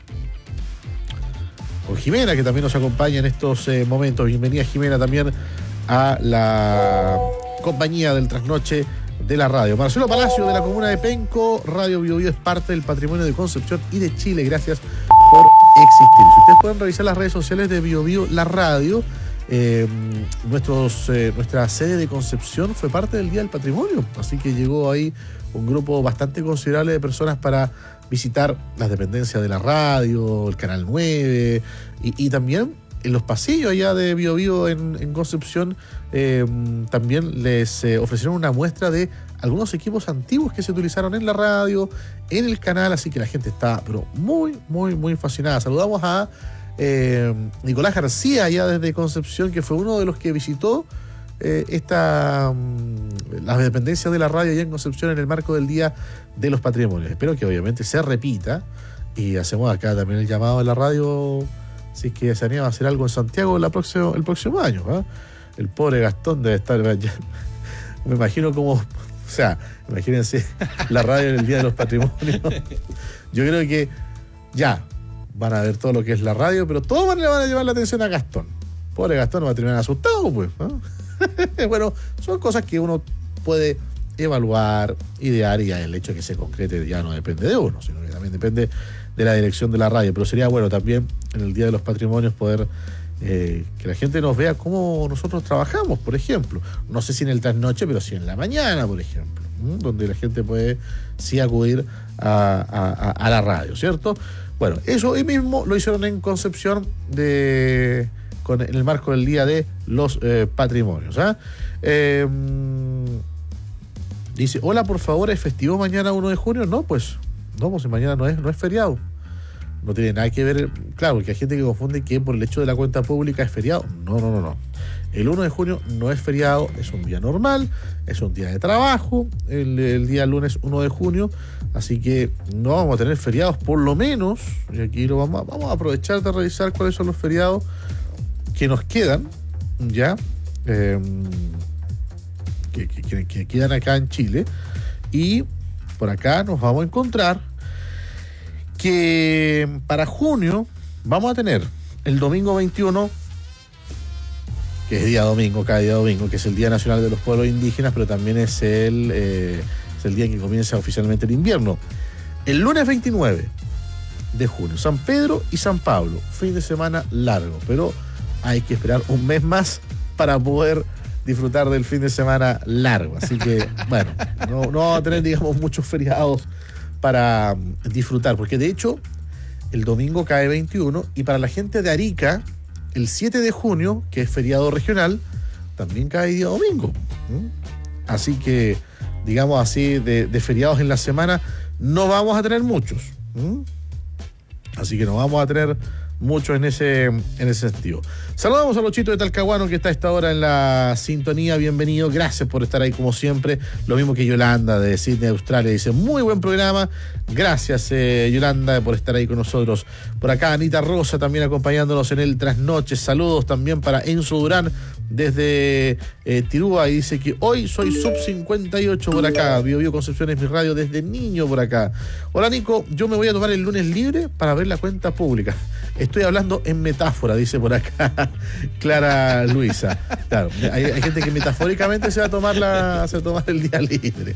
con Jimena, que también nos acompaña en estos eh, momentos. Bienvenida, Jimena, también a la compañía del Trasnoche de la radio. Marcelo Palacio, de la comuna de Penco. Radio Bio Bio es parte del patrimonio de Concepción y de Chile. Gracias por existir. Si ustedes pueden revisar las redes sociales de Bio Bio, la radio, eh, nuestros, eh, nuestra sede de Concepción fue parte del Día del Patrimonio. Así que llegó ahí un grupo bastante considerable de personas para visitar las dependencias de la radio, el Canal nueve y, y también en los pasillos allá de Bio Bio en, en Concepción eh, también les eh, ofrecieron una muestra de algunos equipos antiguos que se utilizaron en la radio, en el canal, así que la gente está pero muy, muy, muy fascinada. Saludamos a eh, Nicolás García allá desde Concepción, que fue uno de los que visitó eh, esta um, las dependencias de la radio allá en Concepción en el marco del Día de los Patrimonios. Espero que obviamente se repita y hacemos acá también el llamado a la radio. Si es que se anima a hacer algo en Santiago la próximo, el próximo año, ¿eh? El pobre Gastón debe estar... Ya, me imagino como... O sea, imagínense la radio en el Día de los Patrimonios. Yo creo que ya van a ver todo lo que es la radio, pero todos le van a llevar la atención a Gastón. Pobre Gastón va a terminar asustado, pues. ¿eh? Bueno, son cosas que uno puede evaluar, idear, y ya el hecho de que se concrete ya no depende de uno, sino que también depende de la dirección de la radio. Pero sería bueno también en el Día de los Patrimonios poder eh, que la gente nos vea cómo nosotros trabajamos, por ejemplo. No sé si en el trasnoche, pero sí en la mañana, por ejemplo, ¿m? Donde la gente puede sí acudir a, a, a la radio, ¿cierto? Bueno, eso hoy mismo lo hicieron en Concepción de, con, en el marco del Día de los eh, Patrimonios. ¿eh? Eh, dice, hola, por favor, ¿es festivo mañana uno de junio? No, pues, no, pues mañana no es, no es feriado. No tiene nada que ver, claro, porque hay gente que confunde que por el hecho de la cuenta pública es feriado. No, no, no, no. El uno de junio no es feriado, es un día normal, es un día de trabajo, el, el día lunes uno de junio, así que no vamos a tener feriados, por lo menos, y aquí lo vamos a, vamos a aprovechar de revisar cuáles son los feriados que nos quedan, ya, eh, que, que, que quedan acá en Chile. Y por acá nos vamos a encontrar que para junio vamos a tener el domingo veintiuno, que es día domingo, cada día domingo, que es el Día Nacional de los Pueblos Indígenas, pero también es el, eh, es el día en que comienza oficialmente el invierno. El lunes veintinueve de junio, San Pedro y San Pablo, fin de semana largo, pero hay que esperar un mes más para poder disfrutar del fin de semana largo. Así que, bueno, no, no vamos a tener, digamos, muchos feriados para disfrutar, porque de hecho el domingo cae veintiuno y para la gente de Arica, el siete de junio, que es feriado regional, también cae día domingo. ¿Mm? Así que, digamos así, de, de feriados en la semana no vamos a tener muchos. ¿Mm? Así que no vamos a tener mucho en ese, en ese sentido. Saludamos a Lochito de Talcahuano, que está a esta hora en la sintonía. Bienvenido, gracias por estar ahí como siempre. Lo mismo que Yolanda de Sydney, Australia, dice muy buen programa. Gracias, eh, Yolanda, por estar ahí con nosotros. Por acá Anita Rosa también acompañándonos en el Trasnoche. Saludos también para Enzo Durán desde eh, Tirúa, y dice que hoy soy sub cincuenta y ocho por acá. Bio Bio Concepción es mi radio desde niño por acá. Hola Nico, yo me voy a tomar el lunes libre para ver la cuenta pública. Estoy hablando en metáfora, dice por acá Clara Luisa. Claro, hay, hay gente que metafóricamente se va a tomar la, se va a tomar el día libre.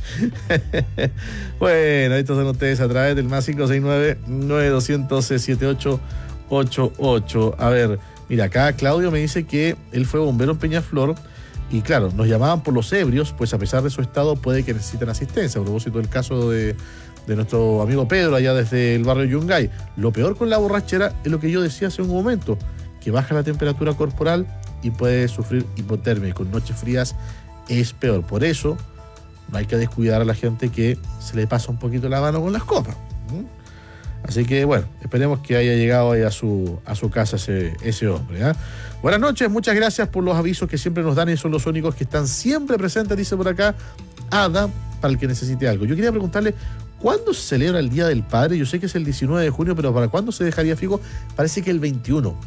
Bueno, estos son ustedes a través del más cinco seis nueve, nueve dos cero cero, siete ocho ocho ocho. A ver, mira, acá Claudio me dice que él fue bombero en Peñaflor y claro, nos llamaban por los ebrios, pues a pesar de su estado puede que necesiten asistencia. A propósito del caso de de nuestro amigo Pedro allá desde el barrio Yungay. Lo peor con la borrachera es lo que yo decía hace un momento, que baja la temperatura corporal y puede sufrir hipotermia, y con noches frías es peor. Por eso no hay que descuidar a la gente que se le pasa un poquito la mano con las copas. ¿Mm? Así que bueno, esperemos que haya llegado ahí a su, a su casa ese, ese hombre. ¿eh? Buenas noches, muchas gracias por los avisos que siempre nos dan, y son los únicos que están siempre presentes, dice por acá Ada, para el que necesite algo. Yo quería preguntarle, ¿cuándo se celebra el Día del Padre? Yo sé que es el diecinueve de junio, pero ¿para cuándo se dejaría fijo? Parece que el veintiuno.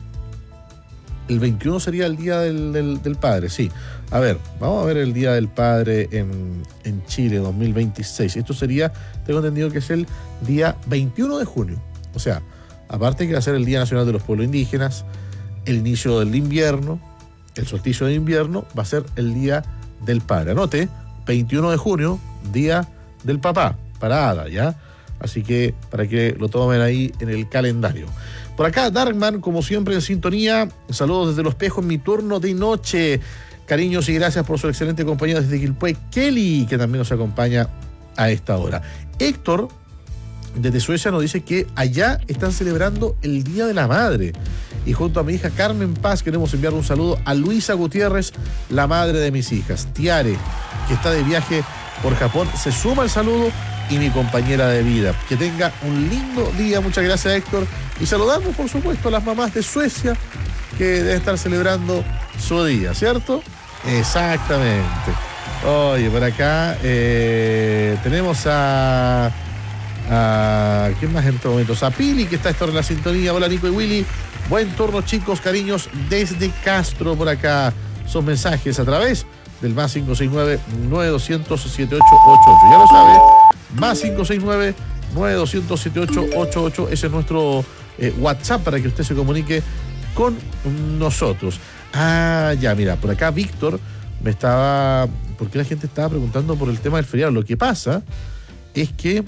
El veintiuno sería el Día del, del, del Padre, sí. A ver, vamos a ver el Día del Padre en, en Chile dos mil veintiséis. Esto sería, tengo entendido que es el día veintiuno de junio. O sea, aparte que va a ser el Día Nacional de los Pueblos Indígenas, el inicio del invierno, el solsticio de invierno, va a ser el Día del Padre. Anote, veintiuno de junio, Día del Papá. Parada, ¿ya? Así que para que lo tomen ahí en el calendario. Por acá, Darkman, como siempre en sintonía. Saludos desde Los Pejos en mi turno de noche. Cariños y gracias por su excelente compañía desde Quilpué. Kelly, que también nos acompaña a esta hora. Héctor, desde Suecia, nos dice que allá están celebrando el Día de la Madre. Y junto a mi hija Carmen Paz queremos enviar un saludo a Luisa Gutiérrez, la madre de mis hijas. Tiare, que está de viaje por Japón, se suma al saludo, y mi compañera de vida. Que tenga un lindo día. Muchas gracias, Héctor. Y saludamos, por supuesto, a las mamás de Suecia que deben estar celebrando su día, ¿cierto? Exactamente. Oye, por acá eh, tenemos a, a... ¿quién más en estos momentos? A Pili, que está a esta hora en la sintonía. Hola, Nico y Willy. Buen turno, chicos, cariños, desde Castro por acá. Son mensajes a través del más cinco seis nueve, nueve dos cero cero, siete ocho ocho ocho. Ya lo sabe, más cinco seis nueve, nueve dos cero cero, siete ocho ocho ocho. Ese es nuestro eh, WhatsApp para que usted se comunique con nosotros. Ah, ya, mira, por acá Víctor me estaba... ¿Por qué la gente estaba preguntando por el tema del feriado? Lo que pasa es que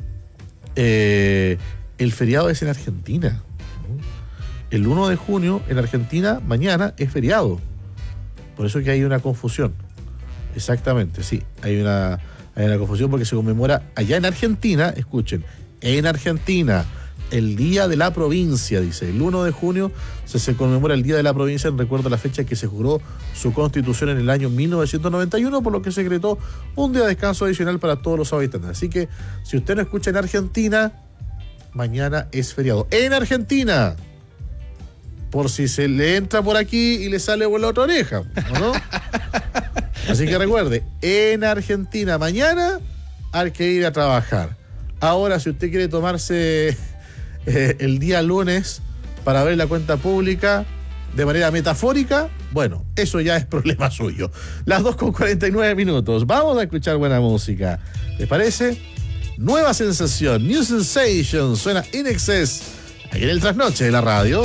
eh, el feriado es en Argentina. El uno de junio en Argentina, mañana, es feriado. Por eso es que hay una confusión. Exactamente, sí. Hay una, hay una confusión porque se conmemora allá en Argentina, escuchen, en Argentina, el Día de la Provincia, dice. El uno de junio se, se conmemora el Día de la Provincia en recuerdo a la fecha que se juró su constitución en el año mil novecientos noventa y uno, por lo que se decretó un día de descanso adicional para todos los habitantes. Así que, si usted no escucha en Argentina, mañana es feriado. ¡En Argentina! Por si se le entra por aquí y le sale por la otra oreja, ¿o no? Así que recuerde, en Argentina mañana hay que ir a trabajar. Ahora, si usted quiere tomarse eh, el día lunes para ver la cuenta pública, de manera metafórica, bueno, eso ya es problema suyo. Las dos con cuarenta y nueve minutos. Vamos a escuchar buena música. ¿Les parece? Nueva sensación, New Sensation, suena In Excess, aquí en el Trasnoche de la radio.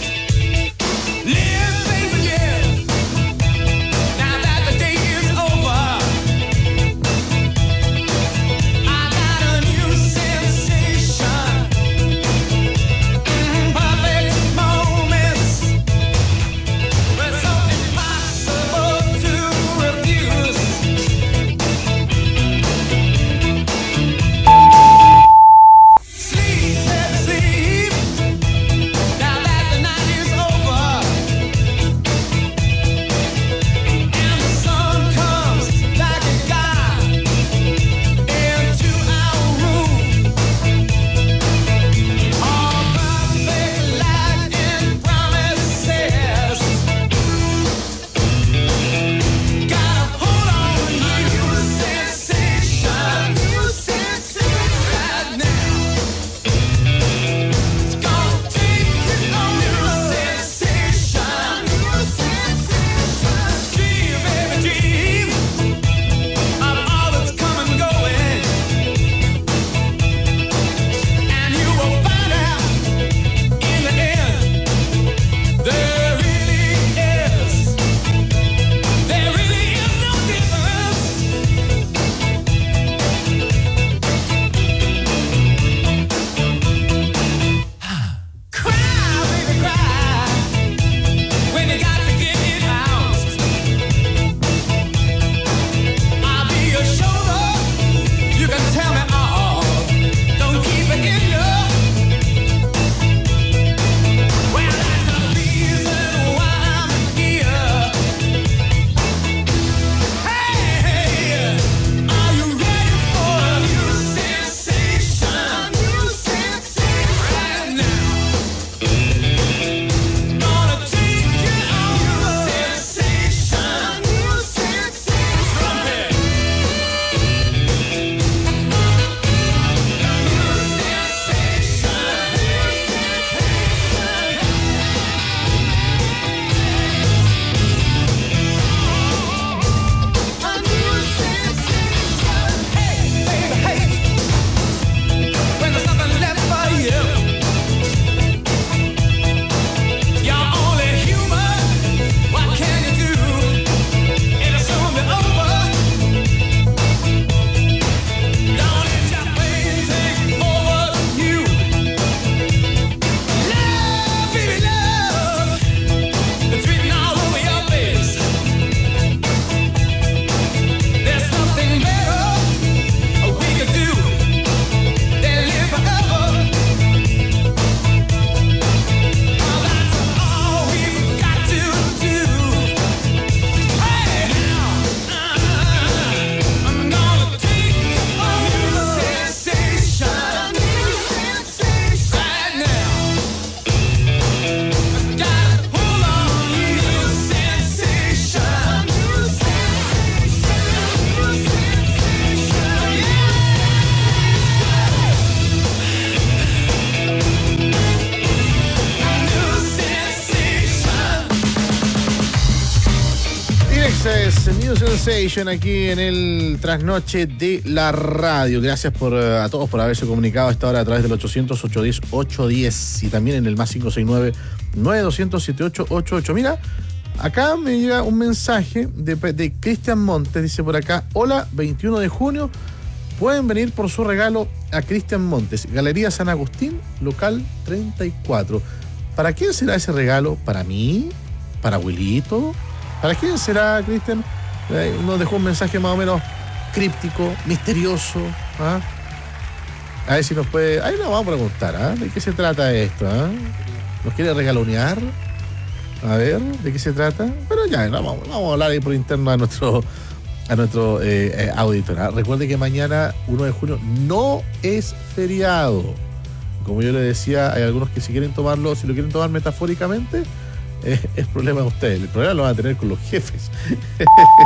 New Sensation aquí en el Trasnoche de la radio. Gracias por, uh, a todos por haberse comunicado a esta hora a través del ochocientos, ochocientos diez, ochocientos diez y también en el más cinco seis nueve, nueve doscientos, setenta y ocho ochenta y ocho. Mira, acá me llega un mensaje de, de Cristian Montes, dice por acá: hola, veintiuno de junio, pueden venir por su regalo a Cristian Montes, Galería San Agustín, local treinta y cuatro. ¿Para quién será ese regalo? ¿Para mí? ¿Para abuelito? ¿Para quién será, Cristian? Eh, nos dejó un mensaje más o menos críptico, misterioso. ¿Ah? A ver si nos puede... Ahí nos vamos a preguntar, ¿ah? ¿De qué se trata esto? ¿Ah? ¿Nos quiere regalonear? A ver, ¿de qué se trata? Pero ya, vamos, vamos a hablar ahí por interno a nuestro, a nuestro eh, eh, auditor. ¿Ah? Recuerde que mañana, uno de junio, no es feriado. Como yo le decía, hay algunos que si quieren tomarlo, si lo quieren tomar metafóricamente, eh, es problema de ustedes. El problema lo van a tener con los jefes. Sí.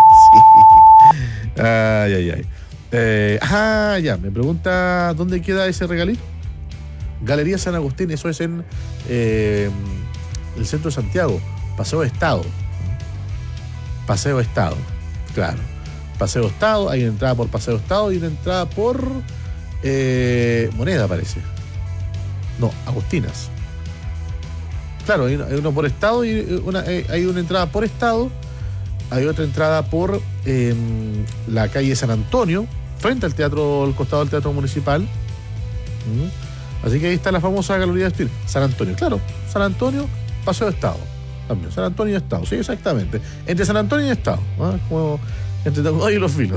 Ay, ay, ay. Eh, ah, ya, me pregunta dónde queda ese regalito. Galería San Agustín, eso es en eh, el centro de Santiago. Paseo Estado. Paseo Estado, claro. Paseo Estado, hay una entrada por Paseo Estado y una entrada por eh, Moneda, parece. No, Agustinas. Claro, hay uno por Estado y una, hay una entrada por Estado, hay otra entrada por eh, la calle San Antonio, frente al teatro, al costado del Teatro Municipal. ¿Mm? Así que ahí está la famosa Galería de Estil. San Antonio, claro, San Antonio, Paseo Estado. También, San Antonio y Estado, sí, exactamente. Entre San Antonio y Estado, ¿no? Como entre Tangoy y Los Filos.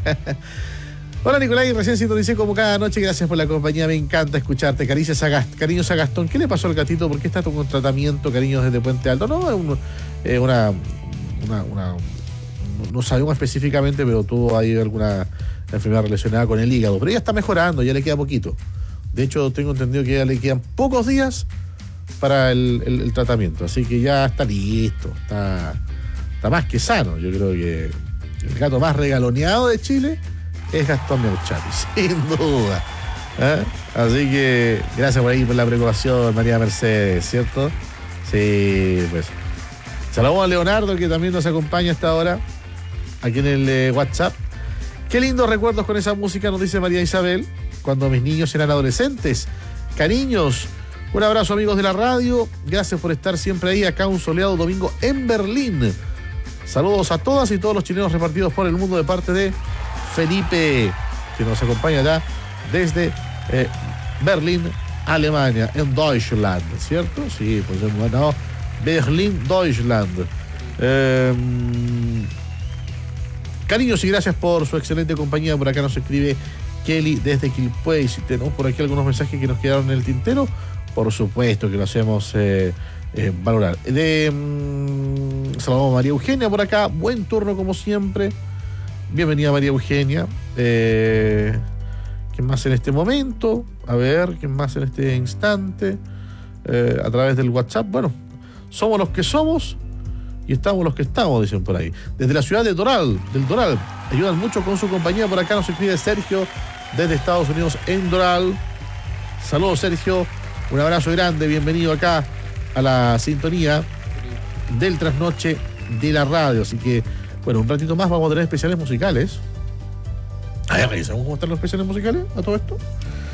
Hola Nicolás, recién sintonicé como cada noche, gracias por la compañía, me encanta escucharte. Caricias a Gast- cariños a Gastón, ¿qué le pasó al gatito? ¿Por qué está con tratamiento, cariños desde Puente Alto? No, es un, eh, una, una, una, no sabemos específicamente, pero tuvo ahí alguna enfermedad relacionada con el hígado, pero ya está mejorando, ya le queda poquito. De hecho, tengo entendido que ya le quedan pocos días para el, el, el tratamiento, así que ya está listo, está, está más que sano. Yo creo que el gato más regaloneado de Chile es Gastón Meuchati, sin duda. ¿Eh? Así que gracias por ahí por la preocupación, María Mercedes, ¿cierto? Sí, pues. Saludamos a Leonardo, que también nos acompaña hasta ahora, aquí en el eh, WhatsApp. Qué lindos recuerdos con esa música, nos dice María Isabel, cuando mis niños eran adolescentes. Cariños, un abrazo amigos de la radio, gracias por estar siempre ahí, acá un soleado domingo en Berlín. Saludos a todas y todos los chilenos repartidos por el mundo de parte de Felipe, que nos acompaña ya desde eh, Berlín, Alemania, en Deutschland, ¿cierto? Sí, pues bueno, Berlín, Deutschland. Eh, cariños y gracias por su excelente compañía. Por acá nos escribe Kelly desde Quilpué. Y si tenemos por aquí algunos mensajes que nos quedaron en el tintero, por supuesto que lo hacemos eh, eh, valorar. De, um, saludamos a María Eugenia por acá, buen turno como siempre. Bienvenida María Eugenia. Eh, ¿Quién más en este momento? A ver, ¿quién más en este instante? Eh, a través del WhatsApp. Bueno, somos los que somos y estamos los que estamos, dicen por ahí. Desde la ciudad de Doral, del Doral, ayudan mucho con su compañía. Por acá nos escribe Sergio desde Estados Unidos en Doral. Saludos Sergio, un abrazo grande, bienvenido acá a la sintonía del trasnoche de la radio. Así que bueno, un ratito más vamos a tener especiales musicales. A ver, revisamos cómo están los especiales musicales a todo esto.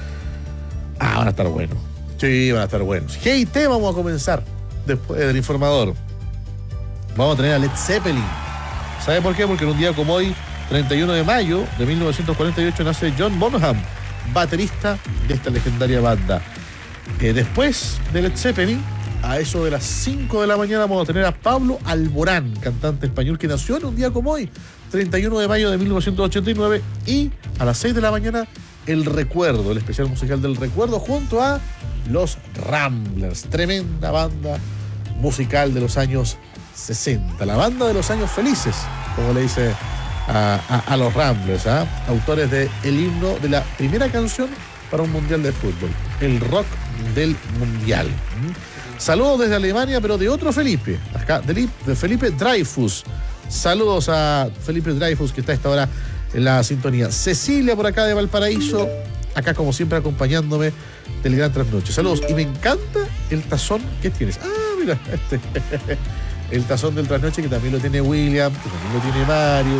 Ah, van a estar buenos. Sí, van a estar buenos. G I T vamos a comenzar después del informador. Vamos a tener a Led Zeppelin. ¿Sabe por qué? Porque en un día como hoy, treinta y uno de mayo de mil novecientos cuarenta y ocho, nace John Bonham, baterista de esta legendaria banda. Eh, después de Led Zeppelin, a eso de las cinco de la mañana vamos a tener a Pablo Alborán, cantante español que nació en un día como hoy, treinta y uno de mayo de mil novecientos ochenta y nueve, y a las seis de la mañana El Recuerdo, el especial musical del Recuerdo junto a Los Ramblers, tremenda banda musical de los años sesenta, la banda de los años felices, como le dice a, a, a Los Ramblers, ¿eh? Autores del himno de la primera canción para un mundial de fútbol, el rock del mundial. ¿Mm? Saludos desde Alemania, pero de otro Felipe, acá, de, de Felipe Dreyfus. Saludos a Felipe Dreyfus, que está a esta hora en la sintonía. Cecilia por acá de Valparaíso, acá como siempre acompañándome del Gran Trasnoche. Saludos, y me encanta el tazón que tienes. Ah, mira, este, el tazón del Trasnoche, que también lo tiene William, que también lo tiene Mario,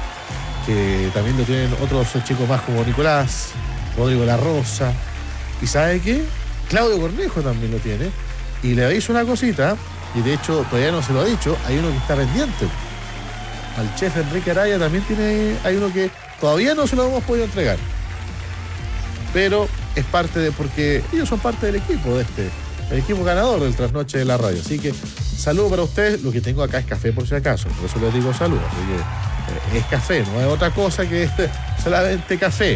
que también lo tienen otros chicos más como Nicolás, Rodrigo La Rosa, y ¿sabe qué? Claudio Cornejo también lo tiene. Y le aviso una cosita, y de hecho todavía no se lo ha dicho, hay uno que está pendiente. Al chef Enrique Araya también tiene, hay uno que todavía no se lo hemos podido entregar. Pero es parte de, porque ellos son parte del equipo de este, el equipo ganador del Trasnoche de la radio. Así que saludo para ustedes, lo que tengo acá es café por si acaso, por eso les digo saludos. Así que eh, es café, no es otra cosa que solamente café.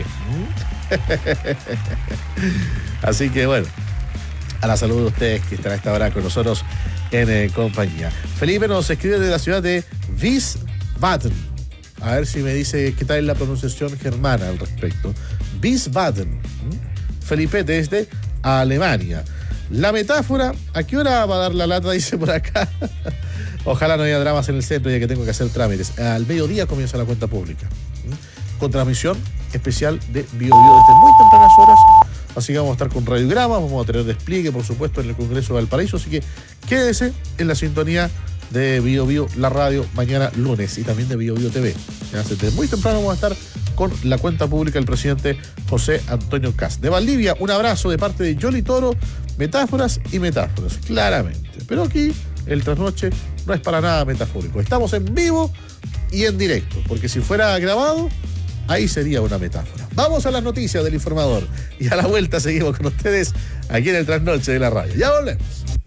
Así que bueno, a la salud de ustedes que están a esta hora con nosotros en eh, compañía. Felipe nos escribe desde la ciudad de Wiesbaden. A ver si me dice qué tal es la pronunciación germana al respecto. Wiesbaden. ¿Mm? Felipe desde Alemania. La metáfora, ¿a qué hora va a dar la lata? Dice por acá. Ojalá no haya dramas en el centro ya que tengo que hacer trámites. Al mediodía comienza la cuenta pública. ¿Mm? Con transmisión especial de Bio Bio desde muy tempranas horas Así que vamos a estar con radiogramas, vamos a tener despliegue, por supuesto, en el Congreso de Valparaíso. Así que quédese en la sintonía de Bio Bio, la radio, mañana lunes, y también de Bio Bio T V. Desde muy temprano vamos a estar con la cuenta pública del presidente José Antonio Kast. De Valdivia, un abrazo de parte de Yoli Toro, metáforas y metáforas, claramente. Pero aquí el trasnoche no es para nada metafórico. Estamos en vivo y en directo, porque si fuera grabado, ahí sería una metáfora. Vamos a las noticias del informador y a la vuelta seguimos con ustedes aquí en el trasnoche de la radio. Ya volvemos.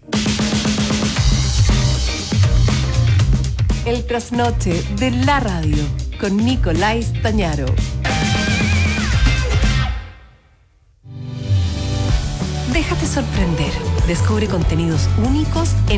El trasnoche de la radio con Nicolás Tañaro. Déjate sorprender. Descubre contenidos únicos en